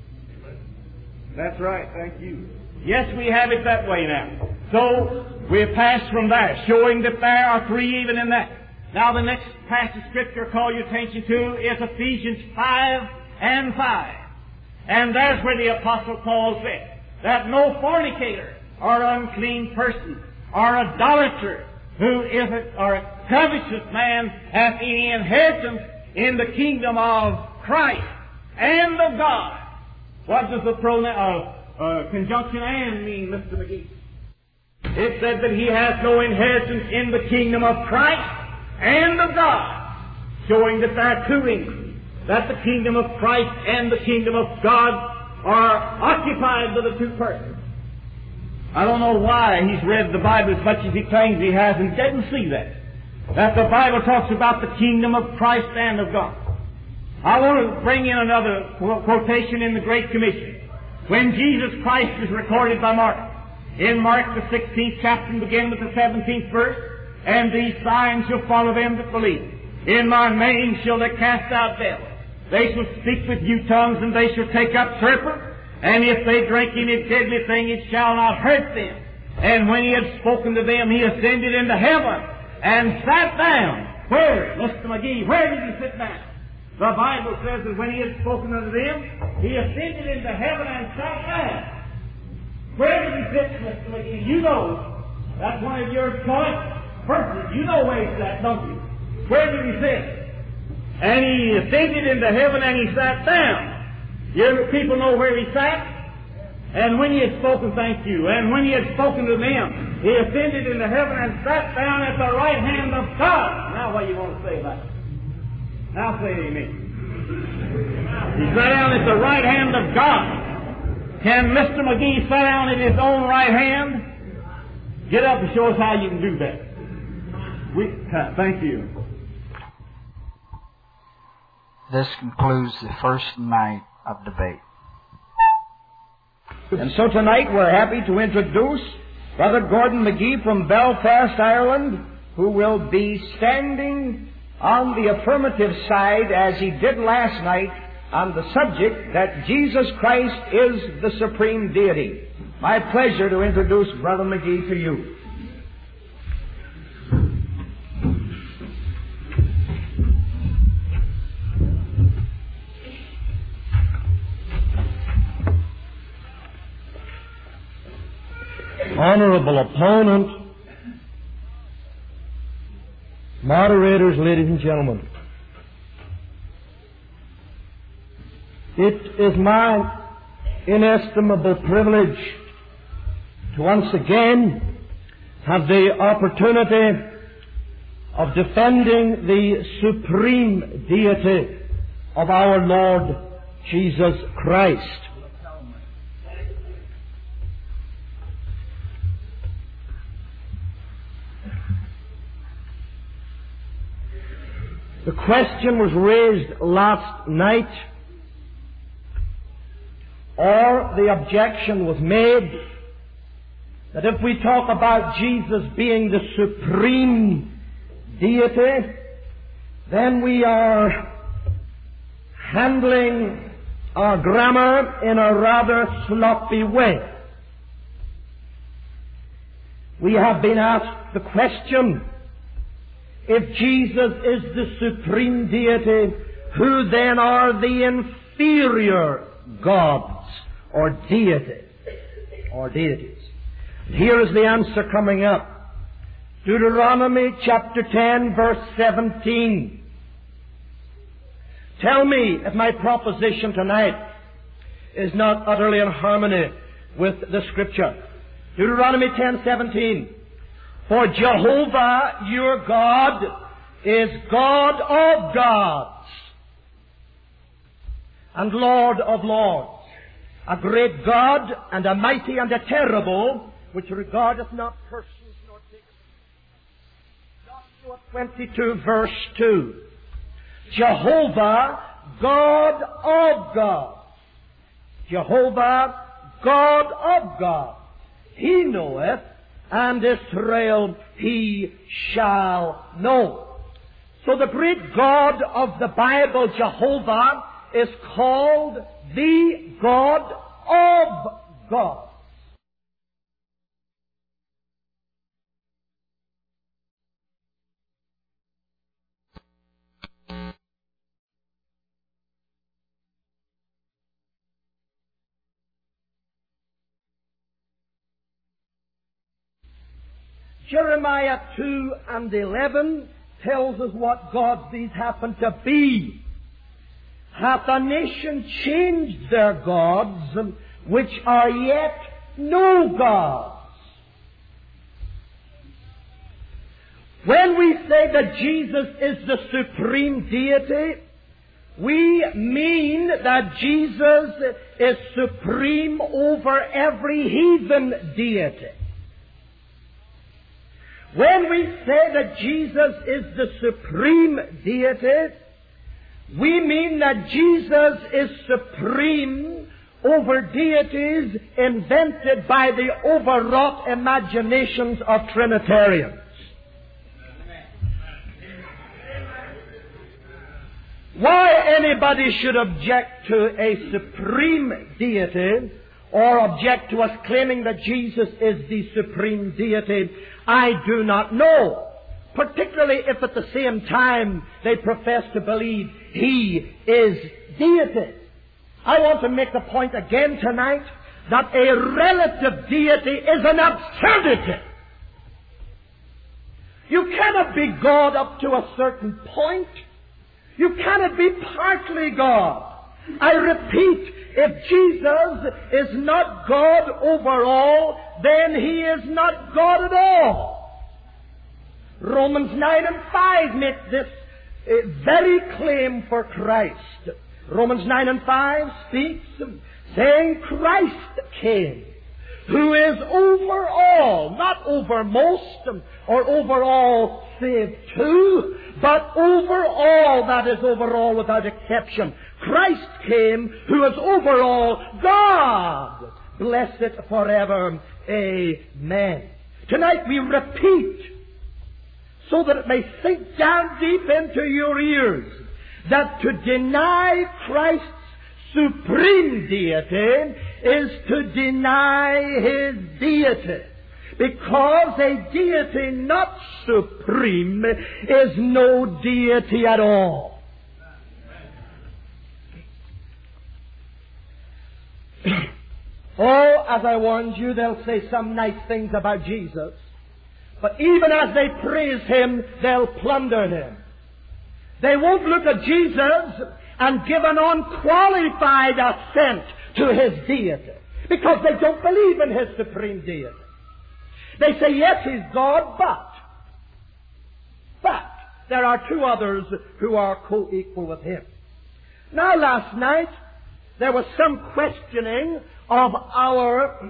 That's right, thank you. Yes, we have it that way now. So, we've passed from there, showing that there are three even in that. Now, the next passage of Scripture I call your attention to is Ephesians 5 and 5. And that's where the Apostle Paul said that no fornicator or unclean person or idolater who is or a covetous man hath any inheritance in the kingdom of Christ and of God. What does the conjunction "and" mean, Mr. McGee? It said that he has no inheritance in the kingdom of Christ and of God, showing that there are two increases, that the kingdom of Christ and the kingdom of God are occupied by the two persons. I don't know why he's read the Bible as much as he claims he has and didn't see that the Bible talks about the kingdom of Christ and of God. I want to bring in another quotation in the Great Commission. When Jesus Christ is recorded by Mark, in Mark the 16th chapter, and begin with the 17th verse, and these signs shall follow them that believe. In my name shall they cast out devils. They shall speak with new tongues, and they shall take up serpents, and if they drink any deadly thing, it shall not hurt them. And when he had spoken to them, he ascended into heaven and sat down. Where? Mr. McGee, where did he sit down? The Bible says that when he had spoken unto them, he ascended into heaven and sat down. Where did he sit, Mr. McGee? You know. That's one of your choice verses. You know where he sat, don't you? Where did he sit? And he ascended into heaven and he sat down. Your people know where he sat? And when he had spoken, thank you, and when he had spoken to them, he ascended into heaven and sat down at the right hand of God. Now what do you want to say about it? Now say amen. He sat down at the right hand of God. Can Mr. McGee sit down at his own right hand? Get up and show us how you can do that. Thank you. This concludes the first night of debate. And so tonight we're happy to introduce Brother Gordon McGee from Belfast, Ireland, who will be standing on the affirmative side as he did last night on the subject that Jesus Christ is the supreme deity. My pleasure to introduce Brother McGee to you. Honorable opponent, moderators, ladies and gentlemen, it is my inestimable privilege to once again have the opportunity of defending the supreme deity of our Lord Jesus Christ. The question was raised last night, or the objection was made, that if we talk about Jesus being the supreme deity, then we are handling our grammar in a rather sloppy way. We have been asked the question, if Jesus is the supreme deity, who then are the inferior gods or deities? Here is the answer coming up. Deuteronomy chapter 10, verse 17. Tell me if my proposition tonight is not utterly in harmony with the Scripture. Deuteronomy 10:17. For Jehovah your God is God of gods and Lord of lords, a great God and a mighty and a terrible, which regardeth not persons nor things. Joshua 22 verse 2. Jehovah, God of gods. Jehovah, God of gods. He knoweth, and Israel he shall know. So the great God of the Bible, Jehovah, is called the God of gods. Jeremiah 2:11 tells us what gods these happen to be. Hath a nation changed their gods, which are yet no gods? When we say that Jesus is the supreme deity, we mean that Jesus is supreme over every heathen deity. When we say that Jesus is the supreme deity, we mean that Jesus is supreme over deities invented by the overwrought imaginations of Trinitarians. Why anybody should object to a supreme deity or object to us claiming that Jesus is the supreme deity, I do not know. Particularly if at the same time they profess to believe He is deity. I want to make the point again tonight that a relative deity is an absurdity. You cannot be God up to a certain point. You cannot be partly God. I repeat, if Jesus is not God over all, then He is not God at all. Romans 9:5 makes this very claim for Christ. Romans 9:5 speaks, saying Christ came, who is over all, not over most, or over all save two, but over all, that is over all without exception. Christ came, who is over all, God. Blessed forever. Amen. Tonight we repeat, so that it may sink down deep into your ears, that to deny Christ's supreme deity is to deny His deity. Because a deity not supreme is no deity at all. Oh, as I warned you, they'll say some nice things about Jesus. But even as they praise Him, they'll plunder Him. They won't look at Jesus and give an unqualified assent to His deity, because they don't believe in His supreme deity. They say, yes, He's God, but there are two others who are co-equal with Him. Now, last night, there was some questioning of our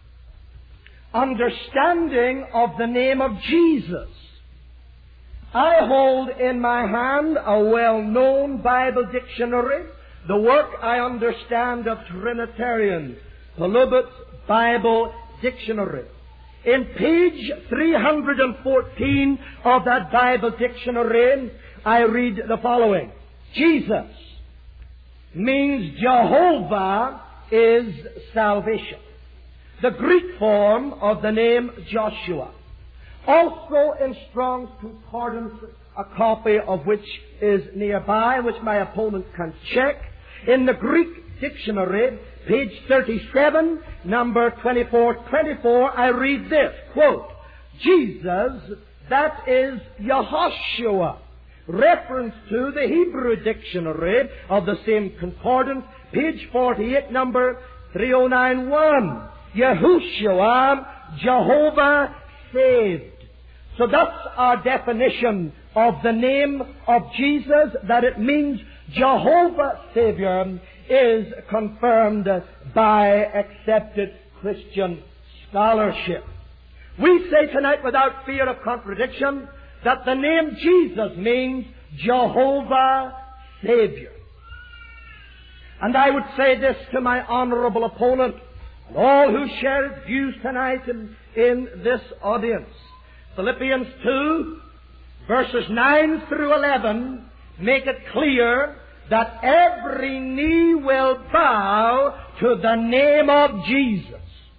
understanding of the name of Jesus. I hold in my hand a well-known Bible dictionary, the work, I understand, of Trinitarians, the Lubbock Bible Dictionary. In page 314 of that Bible dictionary, I read the following. Jesus means Jehovah is salvation. The Greek form of the name Joshua. Also in Strong's Concordance, a copy of which is nearby, which my opponent can check. In the Greek dictionary, page 37, number 2424, I read this, quote, Jesus, that is Yehoshua. Reference to the Hebrew dictionary of the same concordance, page 48, number 3091. Yahushua, Jehovah saved. So that's our definition of the name of Jesus, that it means Jehovah Savior, is confirmed by accepted Christian scholarship. We say tonight without fear of contradiction that the name Jesus means Jehovah Savior. And I would say this to my honorable opponent and all who share his views tonight in this audience. Philippians 2, verses 9 through 11 make it clear that every knee will bow to the name of Jesus.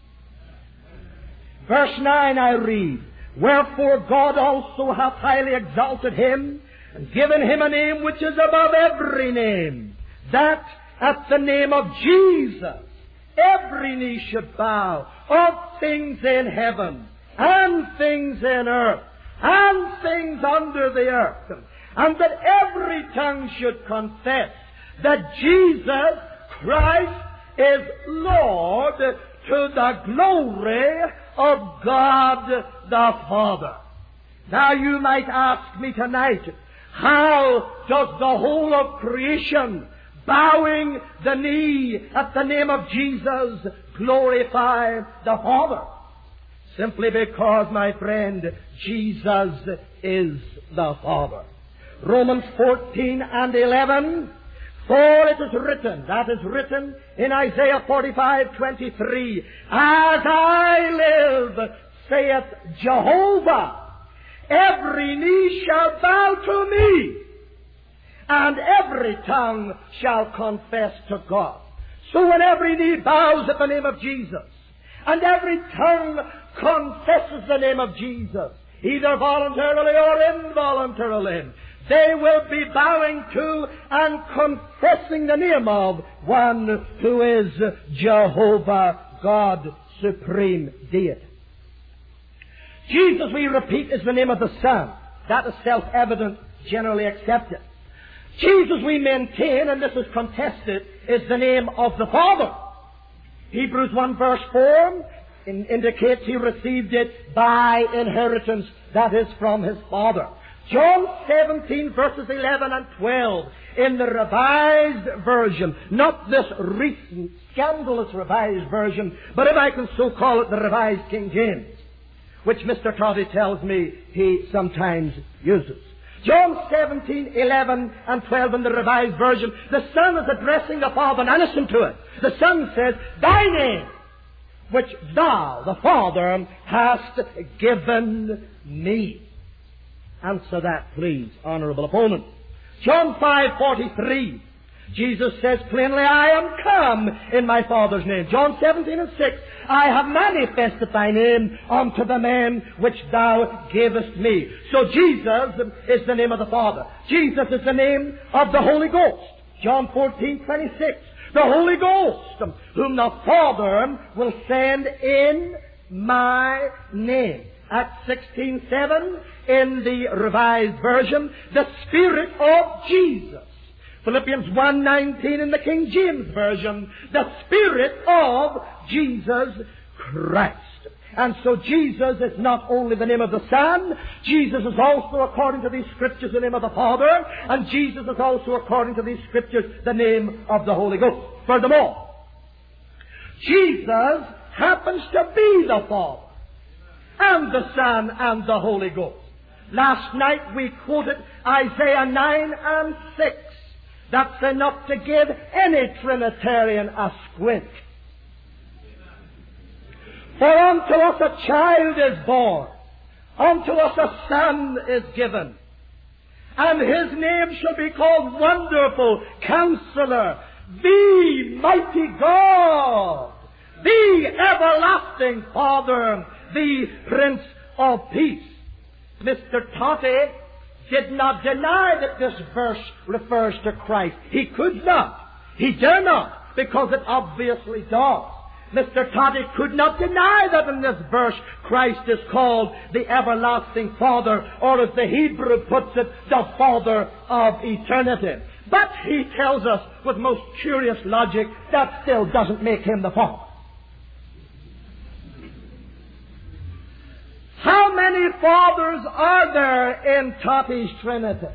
Verse 9 I read, Wherefore God also hath highly exalted him, and given him a name which is above every name, that at the name of Jesus every knee should bow, of things in heaven, and things in earth, and things under the earth, and that every tongue should confess that Jesus Christ is Lord, to the glory of God the Father. Now you might ask me tonight, how does the whole of creation, bowing the knee at the name of Jesus, glorify the Father? Simply because, my friend, Jesus is the Father. Romans 14 and 11, For it is written, that is written in Isaiah 45:23, As I live, saith Jehovah, every knee shall bow to me, and every tongue shall confess to God. So when every knee bows at the name of Jesus, and every tongue confesses the name of Jesus, either voluntarily or involuntarily, they will be bowing to and confessing the name of one who is Jehovah, God, Supreme Deity. Jesus, we repeat, is the name of the Son. That is self-evident, generally accepted. Jesus, we maintain, and this is contested, is the name of the Father. Hebrews 1 verse 4 indicates he received it by inheritance, that is from his Father. John 17 verses 11 and 12 in the Revised Version, not this recent scandalous Revised Version, but if I can so call it, the Revised King James, which Mr. Toddy tells me he sometimes uses. John 17, 11 and 12 in the Revised Version, the Son is addressing the Father. Now listen to it. The Son says, Thy name, which Thou, the Father, hast given me. Answer that, please, honorable opponent. John 5:43. Jesus says plainly, I am come in my Father's name. John 17 and 6. I have manifested thy name unto the man which thou gavest me. So Jesus is the name of the Father. Jesus is the name of the Holy Ghost. John 14:26. The Holy Ghost, whom the Father will send in my name. Acts 16:7 in the Revised Version, the Spirit of Jesus. Philippians 1:19 in the King James Version, the Spirit of Jesus Christ. And so Jesus is not only the name of the Son, Jesus is also, according to these Scriptures, the name of the Father, and Jesus is also, according to these Scriptures, the name of the Holy Ghost. Furthermore, Jesus happens to be the Father, and the Son, and the Holy Ghost. Last night we quoted Isaiah 9 and 6. That's enough to give any Trinitarian a squint. For unto us a child is born, unto us a son is given, and his name shall be called Wonderful, Counselor, the Mighty God, the Everlasting Father, the Prince of Peace. Mr. Totty did not deny that this verse refers to Christ. He could not. He dare not, because it obviously does. Mr. Totty could not deny that in this verse Christ is called the Everlasting Father, or as the Hebrew puts it, the Father of eternity. But he tells us with most curious logic that still doesn't make him the Father. How many fathers are there in Totty's Trinity?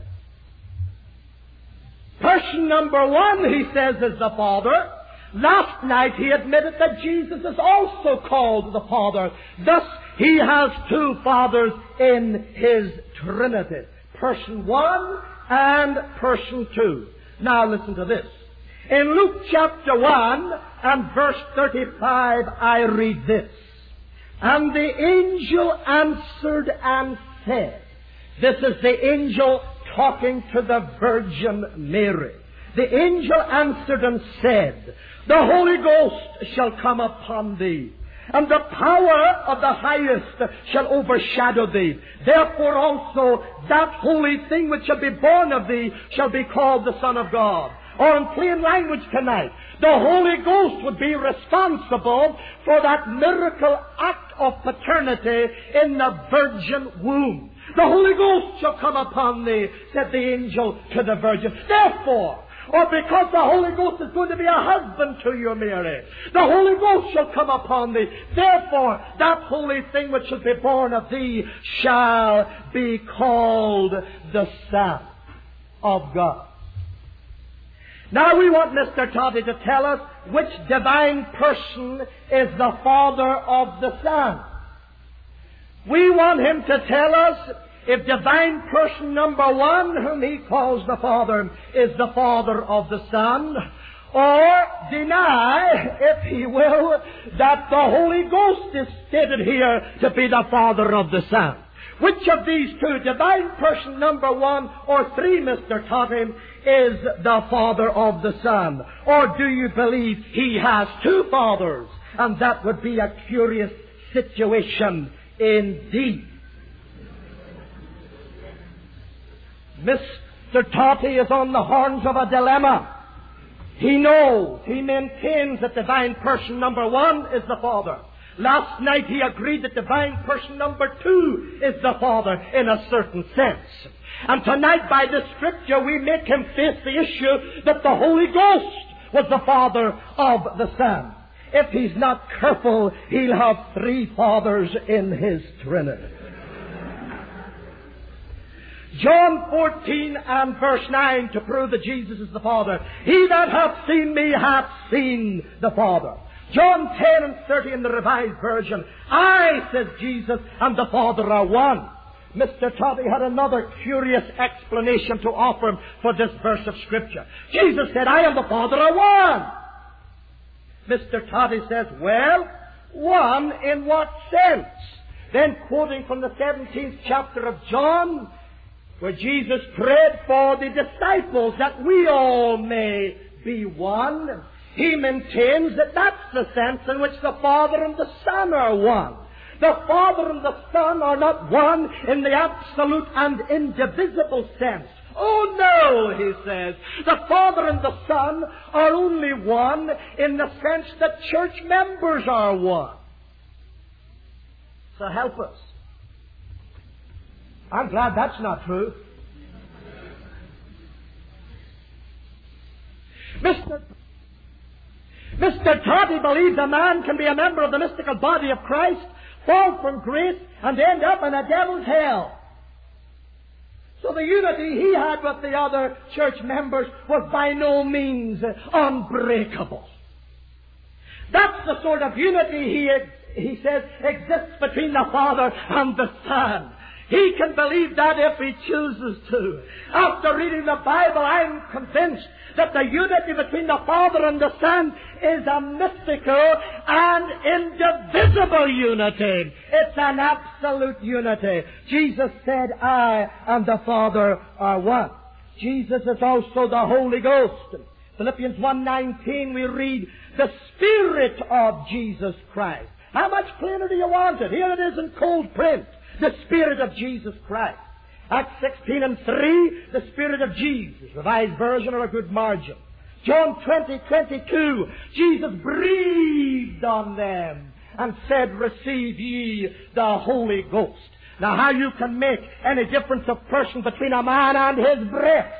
Person number one, he says, is the Father. Last night he admitted that Jesus is also called the Father. Thus, he has two fathers in his Trinity. Person one and person two. Now listen to this. In Luke chapter 1 and verse 35, I read this. And the angel answered and said, this is the angel talking to the Virgin Mary. The angel answered and said, the Holy Ghost shall come upon thee, and the power of the Highest shall overshadow thee. Therefore also that holy thing which shall be born of thee shall be called the Son of God. Or in plain language tonight, the Holy Ghost would be responsible for that miracle act of paternity in the virgin womb. The Holy Ghost shall come upon thee, said the angel to the virgin. Therefore, or because the Holy Ghost is going to be a husband to you, Mary, the Holy Ghost shall come upon thee. Therefore, that holy thing which shall be born of thee shall be called the Son of God. Now we want Mr. Totty to tell us which divine person is the Father of the Son. We want him to tell us if divine person number one, whom he calls the Father, is the Father of the Son, or deny, if he will, that the Holy Ghost is stated here to be the Father of the Son. Which of these two, divine person number one or three, Mr. Totty, is the Father of the Son? Or do you believe he has two fathers? And that would be a curious situation indeed. Mr. Totty is on the horns of a dilemma. He knows, he maintains that divine person number one is the Father. Last night he agreed that divine person number two is the Father in a certain sense. And tonight by this scripture we make him face the issue that the Holy Ghost was the Father of the Son. If he's not careful, he'll have three fathers in his Trinity. John 14 and verse 9 to prove that Jesus is the Father. He that hath seen me hath seen the Father. John 10 and 30 in the Revised Version. I, says Jesus, and the Father are one. Mr. Totty had another curious explanation to offer him for this verse of Scripture. Jesus said, I and the Father are one. Mr. Totty says, well, one in what sense? Then quoting from the 17th chapter of John, where Jesus prayed for the disciples that we all may be one, he maintains that that's the sense in which the Father and the Son are one. The Father and the Son are not one in the absolute and indivisible sense. Oh no, he says. The Father and the Son are only one in the sense that church members are one. So help us. I'm glad that's not true. Mr. Totty believes a man can be a member of the mystical body of Christ, fall from grace, and end up in a devil's hell. So the unity he had with the other church members was by no means unbreakable. That's the sort of unity he says exists between the Father and the Son. He can believe that if he chooses to. After reading the Bible, I'm convinced that the unity between the Father and the Son is a mystical and indivisible unity. It's an absolute unity. Jesus said, I and the Father are one. Jesus is also the Holy Ghost. In Philippians 1:19 we read, the Spirit of Jesus Christ. How much plainer do you want it? Here it is in cold print. The Spirit of Jesus Christ. Acts 16:3, the Spirit of Jesus. Revised Version or a good margin. John 20:22, Jesus breathed on them and said, receive ye the Holy Ghost. Now how you can make any difference of person between a man and his breath,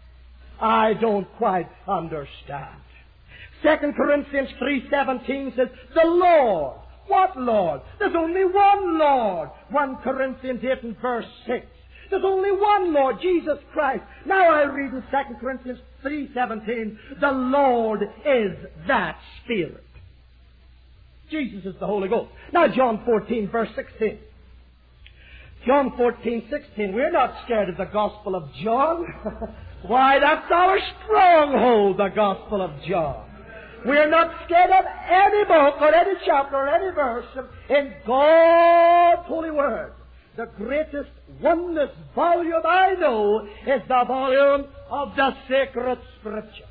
I don't quite understand. 2 Corinthians 3:17 says, the Lord. What Lord? There's only one Lord. 1 Corinthians 8 and verse 6. There's only one Lord, Jesus Christ. Now I read in 2 Corinthians 3:17, the Lord is that Spirit. Jesus is the Holy Ghost. Now John 14 verse 16. John 14:16. We're not scared of the Gospel of John. Why, that's our stronghold, the Gospel of John. We're not scared of any book or any chapter or any verse in God's holy word. The greatest oneness volume I know is the volume of the sacred Scripture.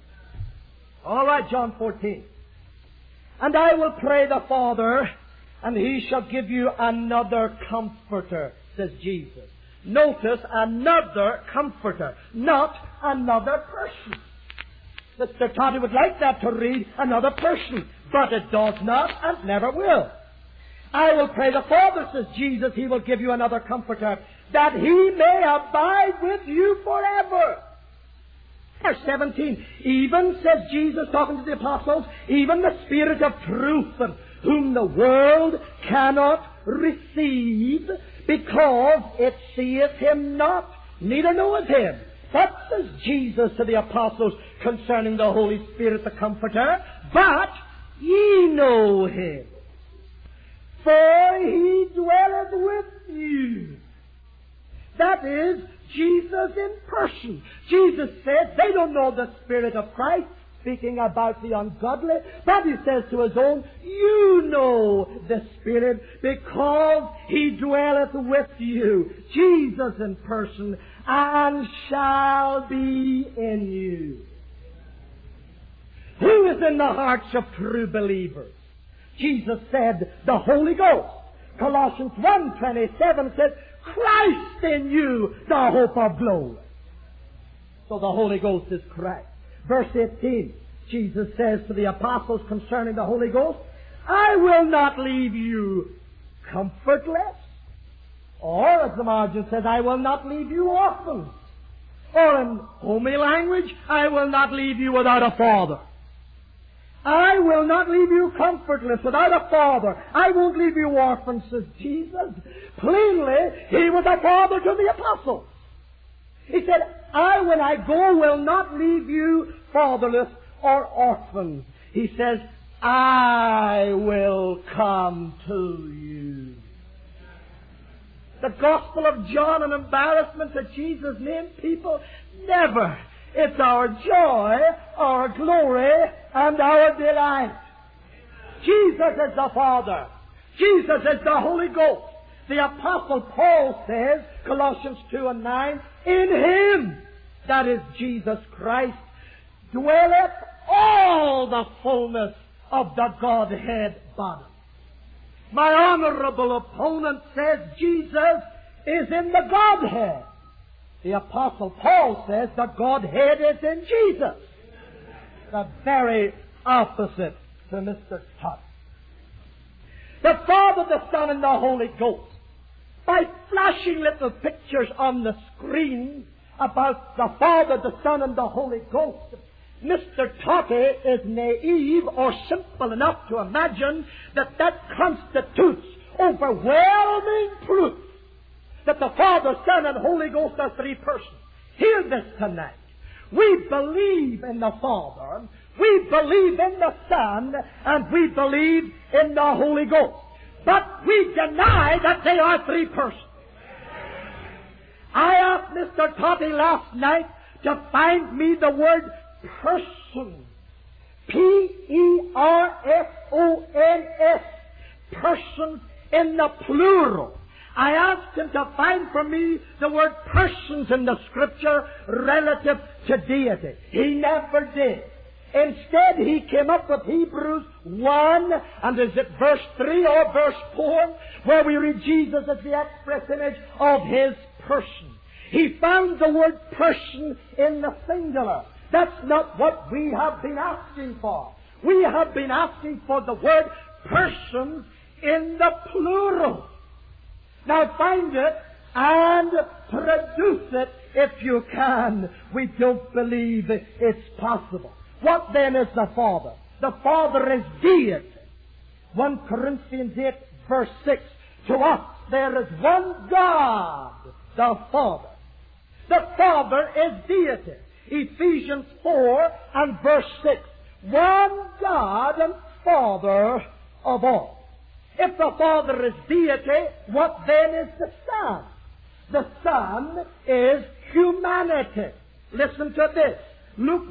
All right, John 14. And I will pray the Father, and He shall give you another Comforter, says Jesus. Notice, another Comforter, not another person. Mr. Toddy would like that to read another person, but it does not and never will. I will pray the Father, says Jesus, He will give you another Comforter, that He may abide with you forever. Verse 17, even, says Jesus, talking to the apostles, even the Spirit of truth, whom the world cannot receive, because it seeth Him not, neither knoweth Him. What says Jesus to the apostles concerning the Holy Spirit, the Comforter? But ye know Him, for He dwelleth with you. That is Jesus in person. Jesus said they don't know the Spirit of Christ, speaking about the ungodly, but He says to His own, you know the Spirit, because He dwelleth with you. Jesus in person, and shall be in you. Who is in the hearts of true believers? Jesus said, the Holy Ghost. Colossians 1:27 says, Christ in you, the hope of glory. So the Holy Ghost is Christ. Verse 18, Jesus says to the apostles concerning the Holy Ghost, I will not leave you comfortless. Or, as the margin says, I will not leave you orphans. Or in homely language, I will not leave you without a father. I will not leave you comfortless, without a father. I won't leave you orphans, says Jesus. Plainly, He was a father to the apostles. He said, I, when I go, will not leave you fatherless or orphans. He says, I will come to you. The Gospel of John, an embarrassment to Jesus' name, people? Never. It's our joy, our glory, and our delight. Jesus is the Father. Jesus is the Holy Ghost. The Apostle Paul says, Colossians 2:9, in Him, that is Jesus Christ, dwelleth all the fullness of the Godhead bodily. My honorable opponent says Jesus is in the Godhead. The Apostle Paul says the Godhead is in Jesus. The very opposite to Mr. Todd. The Father, the Son, and the Holy Ghost, by flashing little pictures on the screen about the Father, the Son, and the Holy Ghost, Mr. Totty is naive or simple enough to imagine that that constitutes overwhelming proof that the Father, Son, and Holy Ghost are three persons. Hear this tonight. We believe in the Father, we believe in the Son, and we believe in the Holy Ghost. But we deny that they are three persons. I asked Mr. Totty last night to find me the word person. P-E-R-S-O-N-S. Persons in the plural. I asked him to find for me the word persons in the Scripture relative to deity. He never did. Instead, he came up with Hebrews 1, and is it verse 3 or verse 4, where we read Jesus as the express image of His person. He found the word person in the singular. That's not what we have been asking for. We have been asking for the word persons in the plural. Now find it and produce it if you can. We don't believe it's possible. What then is the Father? The Father is deity. 1 Corinthians 8 verse 6. To us there is one God, the Father. The Father is deity. Ephesians 4 and verse 6. One God and Father of all. If the Father is deity, what then is the Son? The Son is humanity. Listen to this. Luke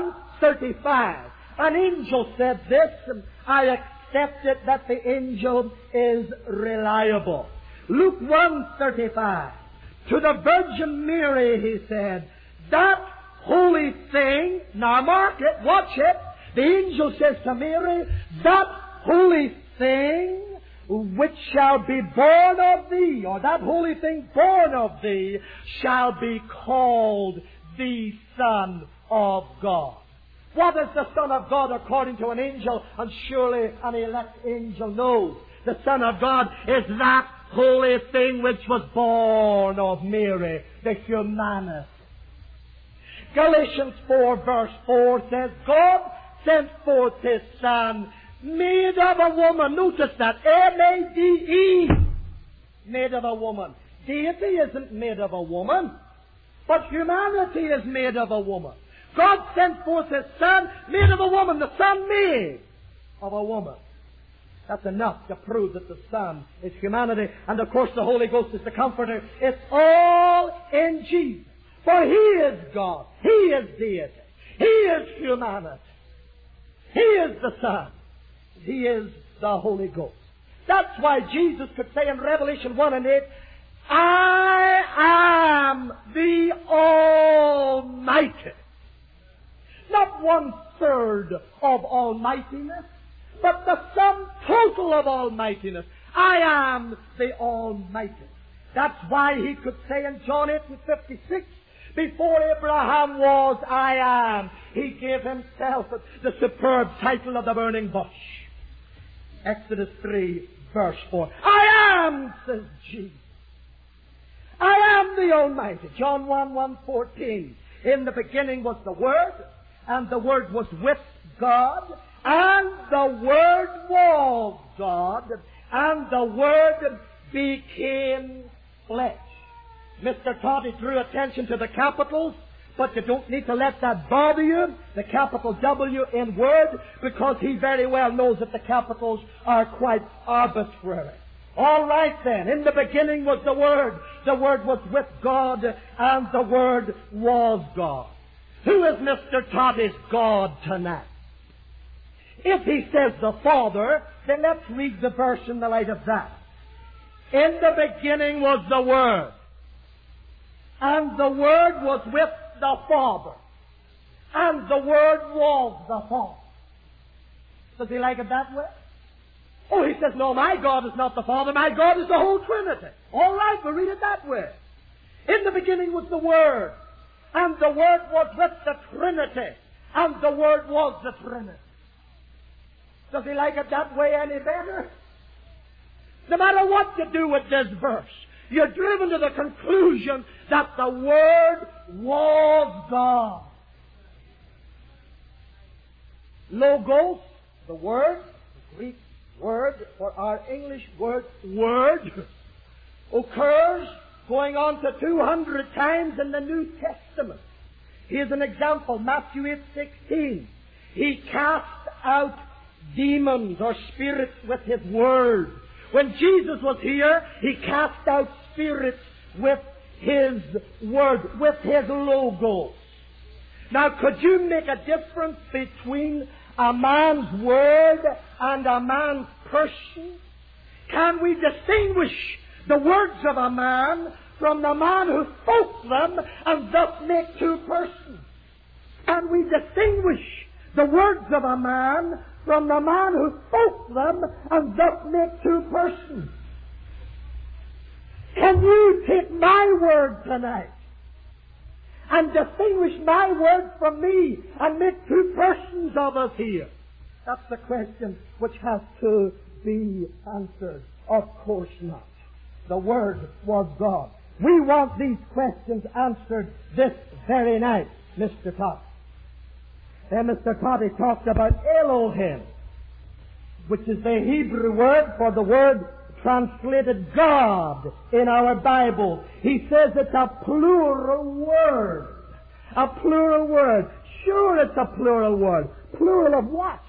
1:35. An angel said this, and I accept it that the angel is reliable. Luke 1:35. To the Virgin Mary, he said, that holy thing, now mark it, watch it, the angel says to Mary, that holy thing which shall be born of thee, or that holy thing born of thee, shall be called the Son of God. What is the Son of God according to an angel? And surely an elect angel knows. The Son of God is that holy thing which was born of Mary, the humanity. Galatians 4 verse 4 says, God sent forth His Son, made of a woman. Notice that. M-A-D-E. Made of a woman. Deity isn't made of a woman, but humanity is made of a woman. God sent forth His Son, made of a woman. The Son made of a woman. That's enough to prove that the Son is humanity. And of course the Holy Ghost is the Comforter. It's all in Jesus. For He is God. He is deity. He is humanity. He is the Son. He is the Holy Ghost. That's why Jesus could say in Revelation 1 and 8, I am the Almighty. Not 1/3 of almightiness, but the sum total of almightiness. I am the Almighty. That's why He could say in John 8:56, before Abraham was, I am. He gave Himself the superb title of the burning bush. Exodus 3 verse 4. I am, says Jesus. I am the Almighty. John 1:14. In the beginning was the Word, and the Word was with God, and the Word was God, and the Word became flesh. Mr. Toddy drew attention to the capitals, but you don't need to let that bother you, the capital W in Word, because he very well knows that the capitals are quite arbitrary. All right then, in the beginning was the Word was with God, and the Word was God. Who is Mr. Toddy's God tonight? If he says the Father, then let's read the verse in the light of that. In the beginning was the Word, and the Word was with the Father, and the Word was the Father. Does he like it that way? Oh, he says, no, my God is not the Father, my God is the whole Trinity. All right, we'll read it that way. In the beginning was the Word, and the Word was with the Trinity, and the Word was the Trinity. Does he like it that way any better? No matter what you do with this verse, you're driven to the conclusion that the Word was God. Logos, the Word, the Greek word for our English word, word, occurs going on to 200 times in the New Testament. Here's an example, Matthew 8:16. He cast out demons or spirits with His Word. When Jesus was here, He cast out spirits with His Word, with His Logos. Now, could you make a difference between a man's Word and a man's person? Can we distinguish the words of a man from the man who spoke them and thus make two persons? Can we distinguish the words of a man from the man who spoke them and thus make two persons? Can you take my word tonight and distinguish my word from me and make two persons of us here? That's the question which has to be answered. Of course not. The Word was God. We want these questions answered this very night, Mr. Todd. Then Mr. Toddy talked about Elohim, which is the Hebrew word for the word translated God in our Bible. He says it's a plural word. A plural word. Sure, it's a plural word. Plural of what?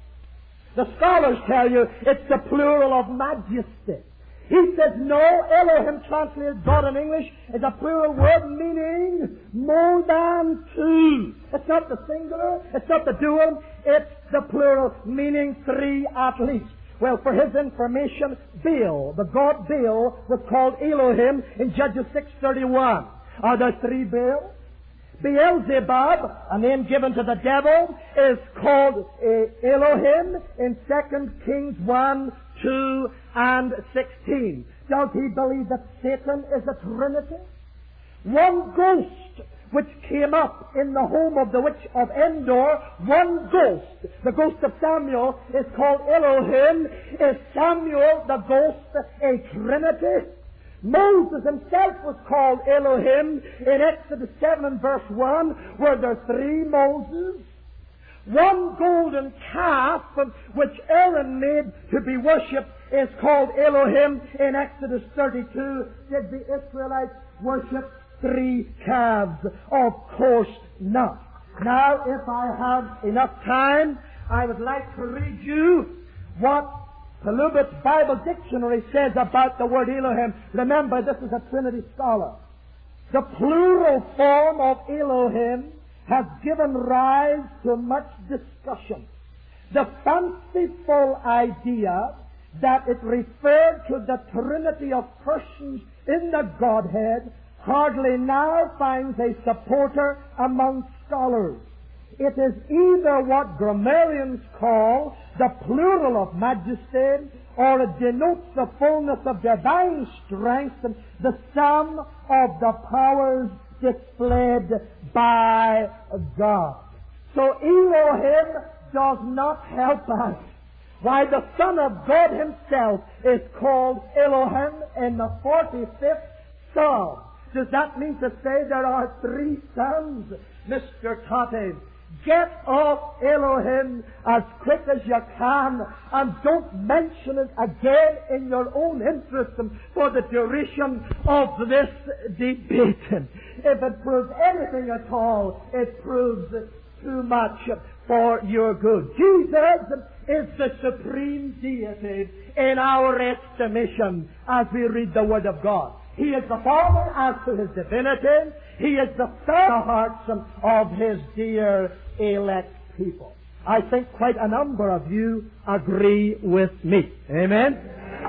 The scholars tell you it's the plural of majesty. He says, no, Elohim translated God in English is a plural word meaning more than two. It's not the singular, it's not the dual, it's the plural meaning three at least. Well, for his information, Baal, the god Baal, was called Elohim in Judges 6:31. Are there three Baals? Beelzebub, a name given to the devil, is called Elohim in 2 Kings 1, 2, and 16. Does he believe that Satan is a trinity? One ghost which came up in the home of the witch of Endor, one ghost, the ghost of Samuel, is called Elohim. Is Samuel, the ghost, a trinity? Moses himself was called Elohim in Exodus 7 and verse 1. Were there three Moses? One golden calf which Aaron made to be worshipped is called Elohim in Exodus 32. Did the Israelites worship three calves? Of course not. Now, if I have enough time, I would like to read you what Lubit's Bible Dictionary says about the word Elohim. Remember, this is a Trinity scholar. The plural form of Elohim has given rise to much discussion. The fanciful idea that it referred to the Trinity of persons in the Godhead hardly now finds a supporter among scholars. It is either what grammarians call the plural of majesty, or it denotes the fullness of divine strength, the sum of the powers displayed by God. So Elohim does not help us. Why, the Son of God Himself is called Elohim in the 45th Psalm. Does that mean to say there are three sons? Mr. Totty, get off Elohim as quick as you can, and don't mention it again in your own interest for the duration of this debate. If it proves anything at all, it proves too much for your good. Jesus is the supreme deity in our estimation as we read the Word of God. He is the Father as to His divinity. He is the hearts of His dear elect people. I think quite a number of you agree with me. Amen?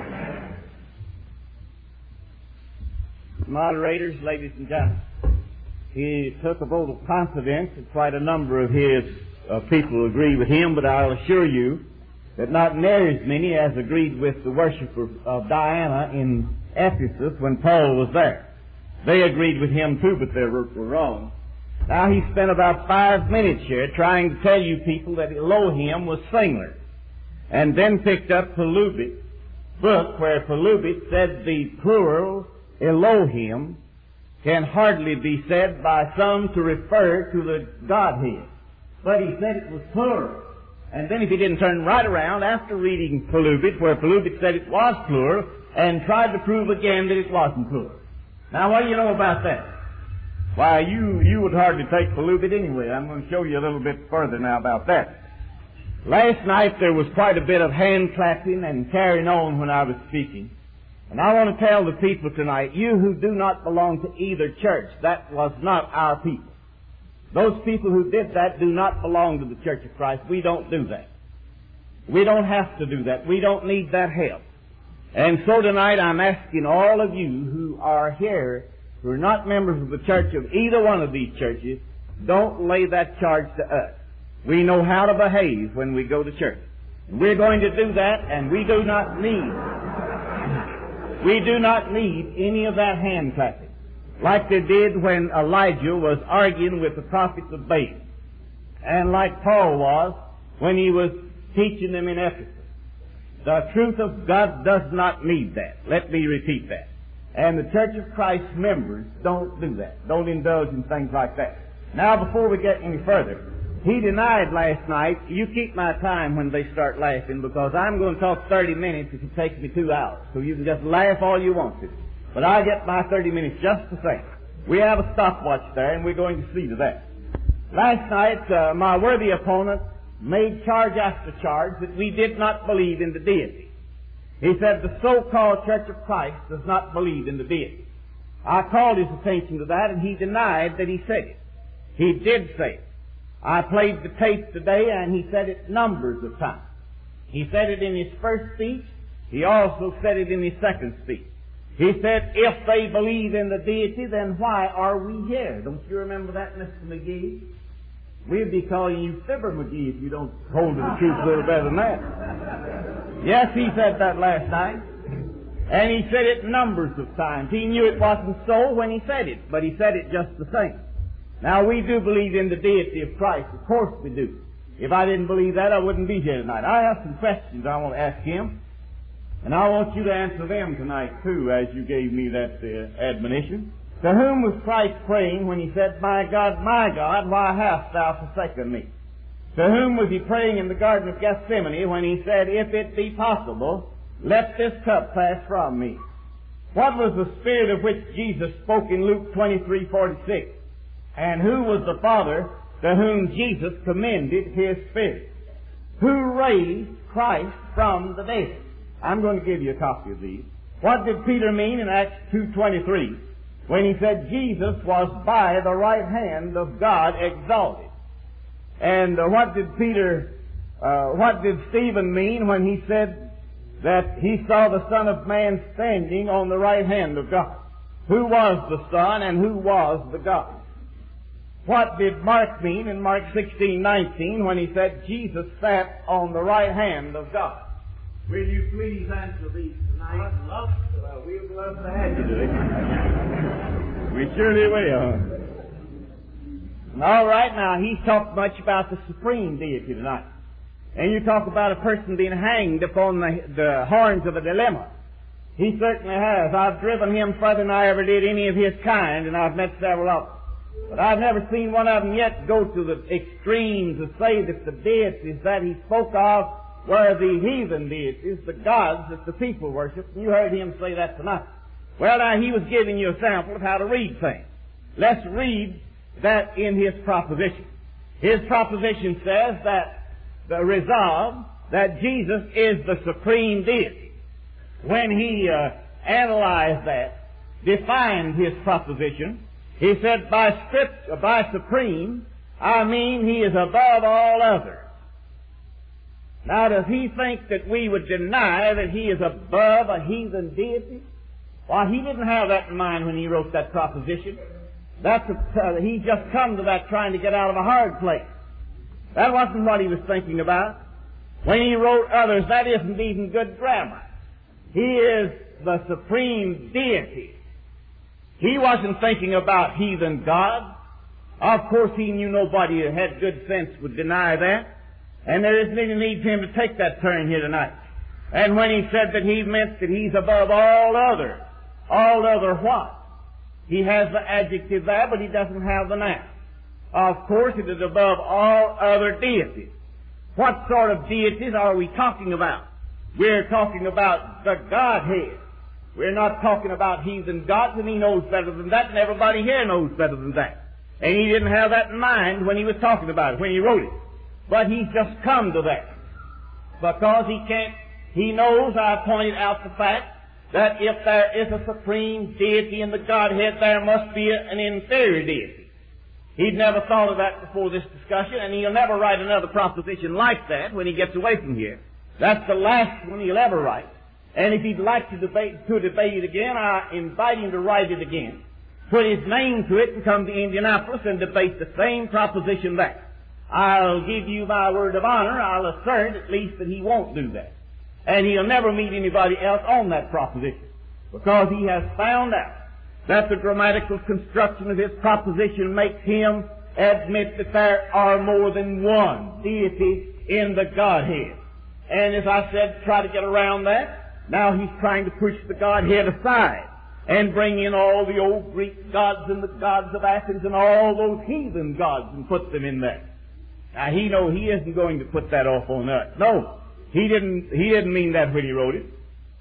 Moderators, ladies and gentlemen, he took a vote of confidence that quite a number of his people agree with him, but I'll assure you that not near as many as agreed with the worshiper of Diana in Ephesus when Paul was there. They agreed with him too, but they were wrong. Now he spent about 5 minutes here trying to tell you people that Elohim was singular, and then picked up Pelubit's book where Pelubit said the plural Elohim can hardly be said by some to refer to the Godhead. But he said it was plural. And then if he didn't turn right around after reading Pelubit, where Pelubit said it was plural, and tried to prove again that it wasn't plural. Now, what do you know about that? Why, you would hardly take Pelubit anyway. I'm going to show you a little bit further now about that. Last night there was quite a bit of hand clapping and carrying on when I was speaking. And I want to tell the people tonight, you who do not belong to either church, that was not our people. Those people who did that do not belong to the Church of Christ. We don't do that. We don't have to do that. We don't need that help. And so tonight I'm asking all of you who are here, who are not members of the church of either one of these churches, don't lay that charge to us. We know how to behave when we go to church. And we're going to do that, and we do not need any of that hand clapping, like they did when Elijah was arguing with the prophets of Baal, and like Paul was when he was teaching them in Ephesus. The truth of God does not need that. Let me repeat that. And the Church of Christ members don't do that. Don't indulge in things like that. Now, before we get any further, he denied last night, you keep my time when they start laughing, because I'm going to talk 30 minutes if it takes me 2 hours. So you can just laugh all you want to. But I get my 30 minutes just the same. We have a stopwatch there, and we're going to see to that. Last night, my worthy opponent made charge after charge that we did not believe in the deity. He said the so-called Church of Christ does not believe in the deity. I called his attention to that, and he denied that he said it. He did say it. I played the tape today, and he said it numbers of times. He said it in his first speech. He also said it in his second speech. He said, if they believe in the deity, then why are we here? Don't you remember that, Mr. McGee? We'd be calling you Fibber McGee if you don't hold to the truth a little better than that. Yes, he said that last night. And he said it numbers of times. He knew it wasn't so when he said it, but he said it just the same. Now, we do believe in the deity of Christ. Of course we do. If I didn't believe that, I wouldn't be here tonight. I have some questions I want to ask him. And I want you to answer them tonight, too, as you gave me that admonition. To whom was Christ praying when he said, my God, why hast thou forsaken me? To whom was he praying in the Garden of Gethsemane when he said, if it be possible, let this cup pass from me? What was the spirit of which Jesus spoke in Luke 23:46? And who was the Father to whom Jesus commended his Spirit? Who raised Christ from the dead? I'm going to give you a copy of these. What did Peter mean in Acts 2:23 when he said Jesus was by the right hand of God exalted? And what did Stephen mean when he said that he saw the Son of Man standing on the right hand of God? Who was the Son and who was the God? What did Mark mean in Mark 16:19 when he said Jesus sat on the right hand of God? Will you please answer these tonight? We'd love to have you do it. We surely will. All right, now, he's talked much about the supreme deity tonight. And you talk about a person being hanged upon the horns of a dilemma. He certainly has. I've driven him further than I ever did any of his kind, and I've met several of them. But I've never seen one of them yet go to the extreme to say that the deities that he spoke of were the heathen deities, the gods that the people worship. And you heard him say that tonight. Well, now, he was giving you a sample of how to read things. Let's read that in his proposition. His proposition says that the resolve that Jesus is the supreme deity. When he analyzed that, defined his proposition, he said, by supreme, I mean he is above all others. Now, does he think that we would deny that he is above a heathen deity? Why, he didn't have that in mind when he wrote that proposition. He just come to that trying to get out of a hard place. That wasn't what he was thinking about. When he wrote others, that isn't even good grammar. He is the supreme deity. He wasn't thinking about heathen gods. Of course, he knew nobody who had good sense would deny that. And there isn't any need for him to take that turn here tonight. And when he said that he meant that he's above all other what? He has the adjective there, but he doesn't have the noun. Of course, it is above all other deities. What sort of deities are we talking about? We're talking about the Godhead. We're not talking about heathen gods, and he knows better than that, and everybody here knows better than that. And he didn't have that in mind when he was talking about it, when he wrote it. But he's just come to that. Because he knows, I pointed out the fact, that if there is a supreme deity in the Godhead, there must be an inferior deity. He'd never thought of that before this discussion, and he'll never write another proposition like that when he gets away from here. That's the last one he'll ever write. And if he'd like to debate it again, I invite him to write it again. Put his name to it and come to Indianapolis and debate the same proposition there. I'll give you my word of honor, I'll assert at least that he won't do that. And he'll never meet anybody else on that proposition, because he has found out that the grammatical construction of his proposition makes him admit that there are more than one deity in the Godhead. And as I said, try to get around that. Now he's trying to push the Godhead aside and bring in all the old Greek gods and the gods of Athens and all those heathen gods and put them in there. Now he isn't going to put that off on us. No, he didn't mean that when he wrote it.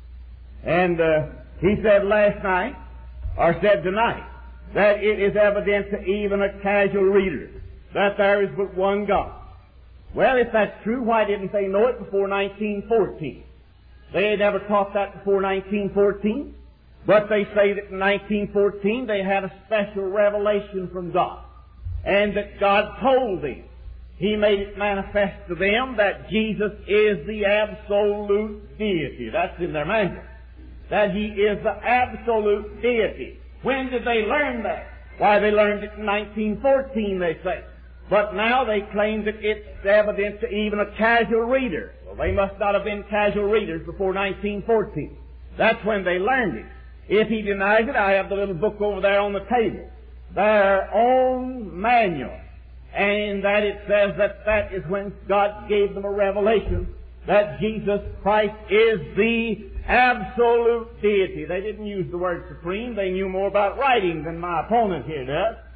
And he said last night, or said tonight, that it is evident to even a casual reader that there is but one God. Well, if that's true, why didn't they know it before 1914? They had never taught that before 1914, but they say that in 1914 they had a special revelation from God, and that God told them. He made it manifest to them that Jesus is the absolute deity. That's in their manual. That He is the absolute deity. When did they learn that? Why, they learned it in 1914, they say. But now they claim that it's evident to even a casual reader. Well, they must not have been casual readers before 1914. That's when they learned it. If he denies it, I have the little book over there on the table. Their own manual. And in that it says that that is when God gave them a revelation that Jesus Christ is the absolute deity. They didn't use the word supreme. They knew more about writing than my opponent here does.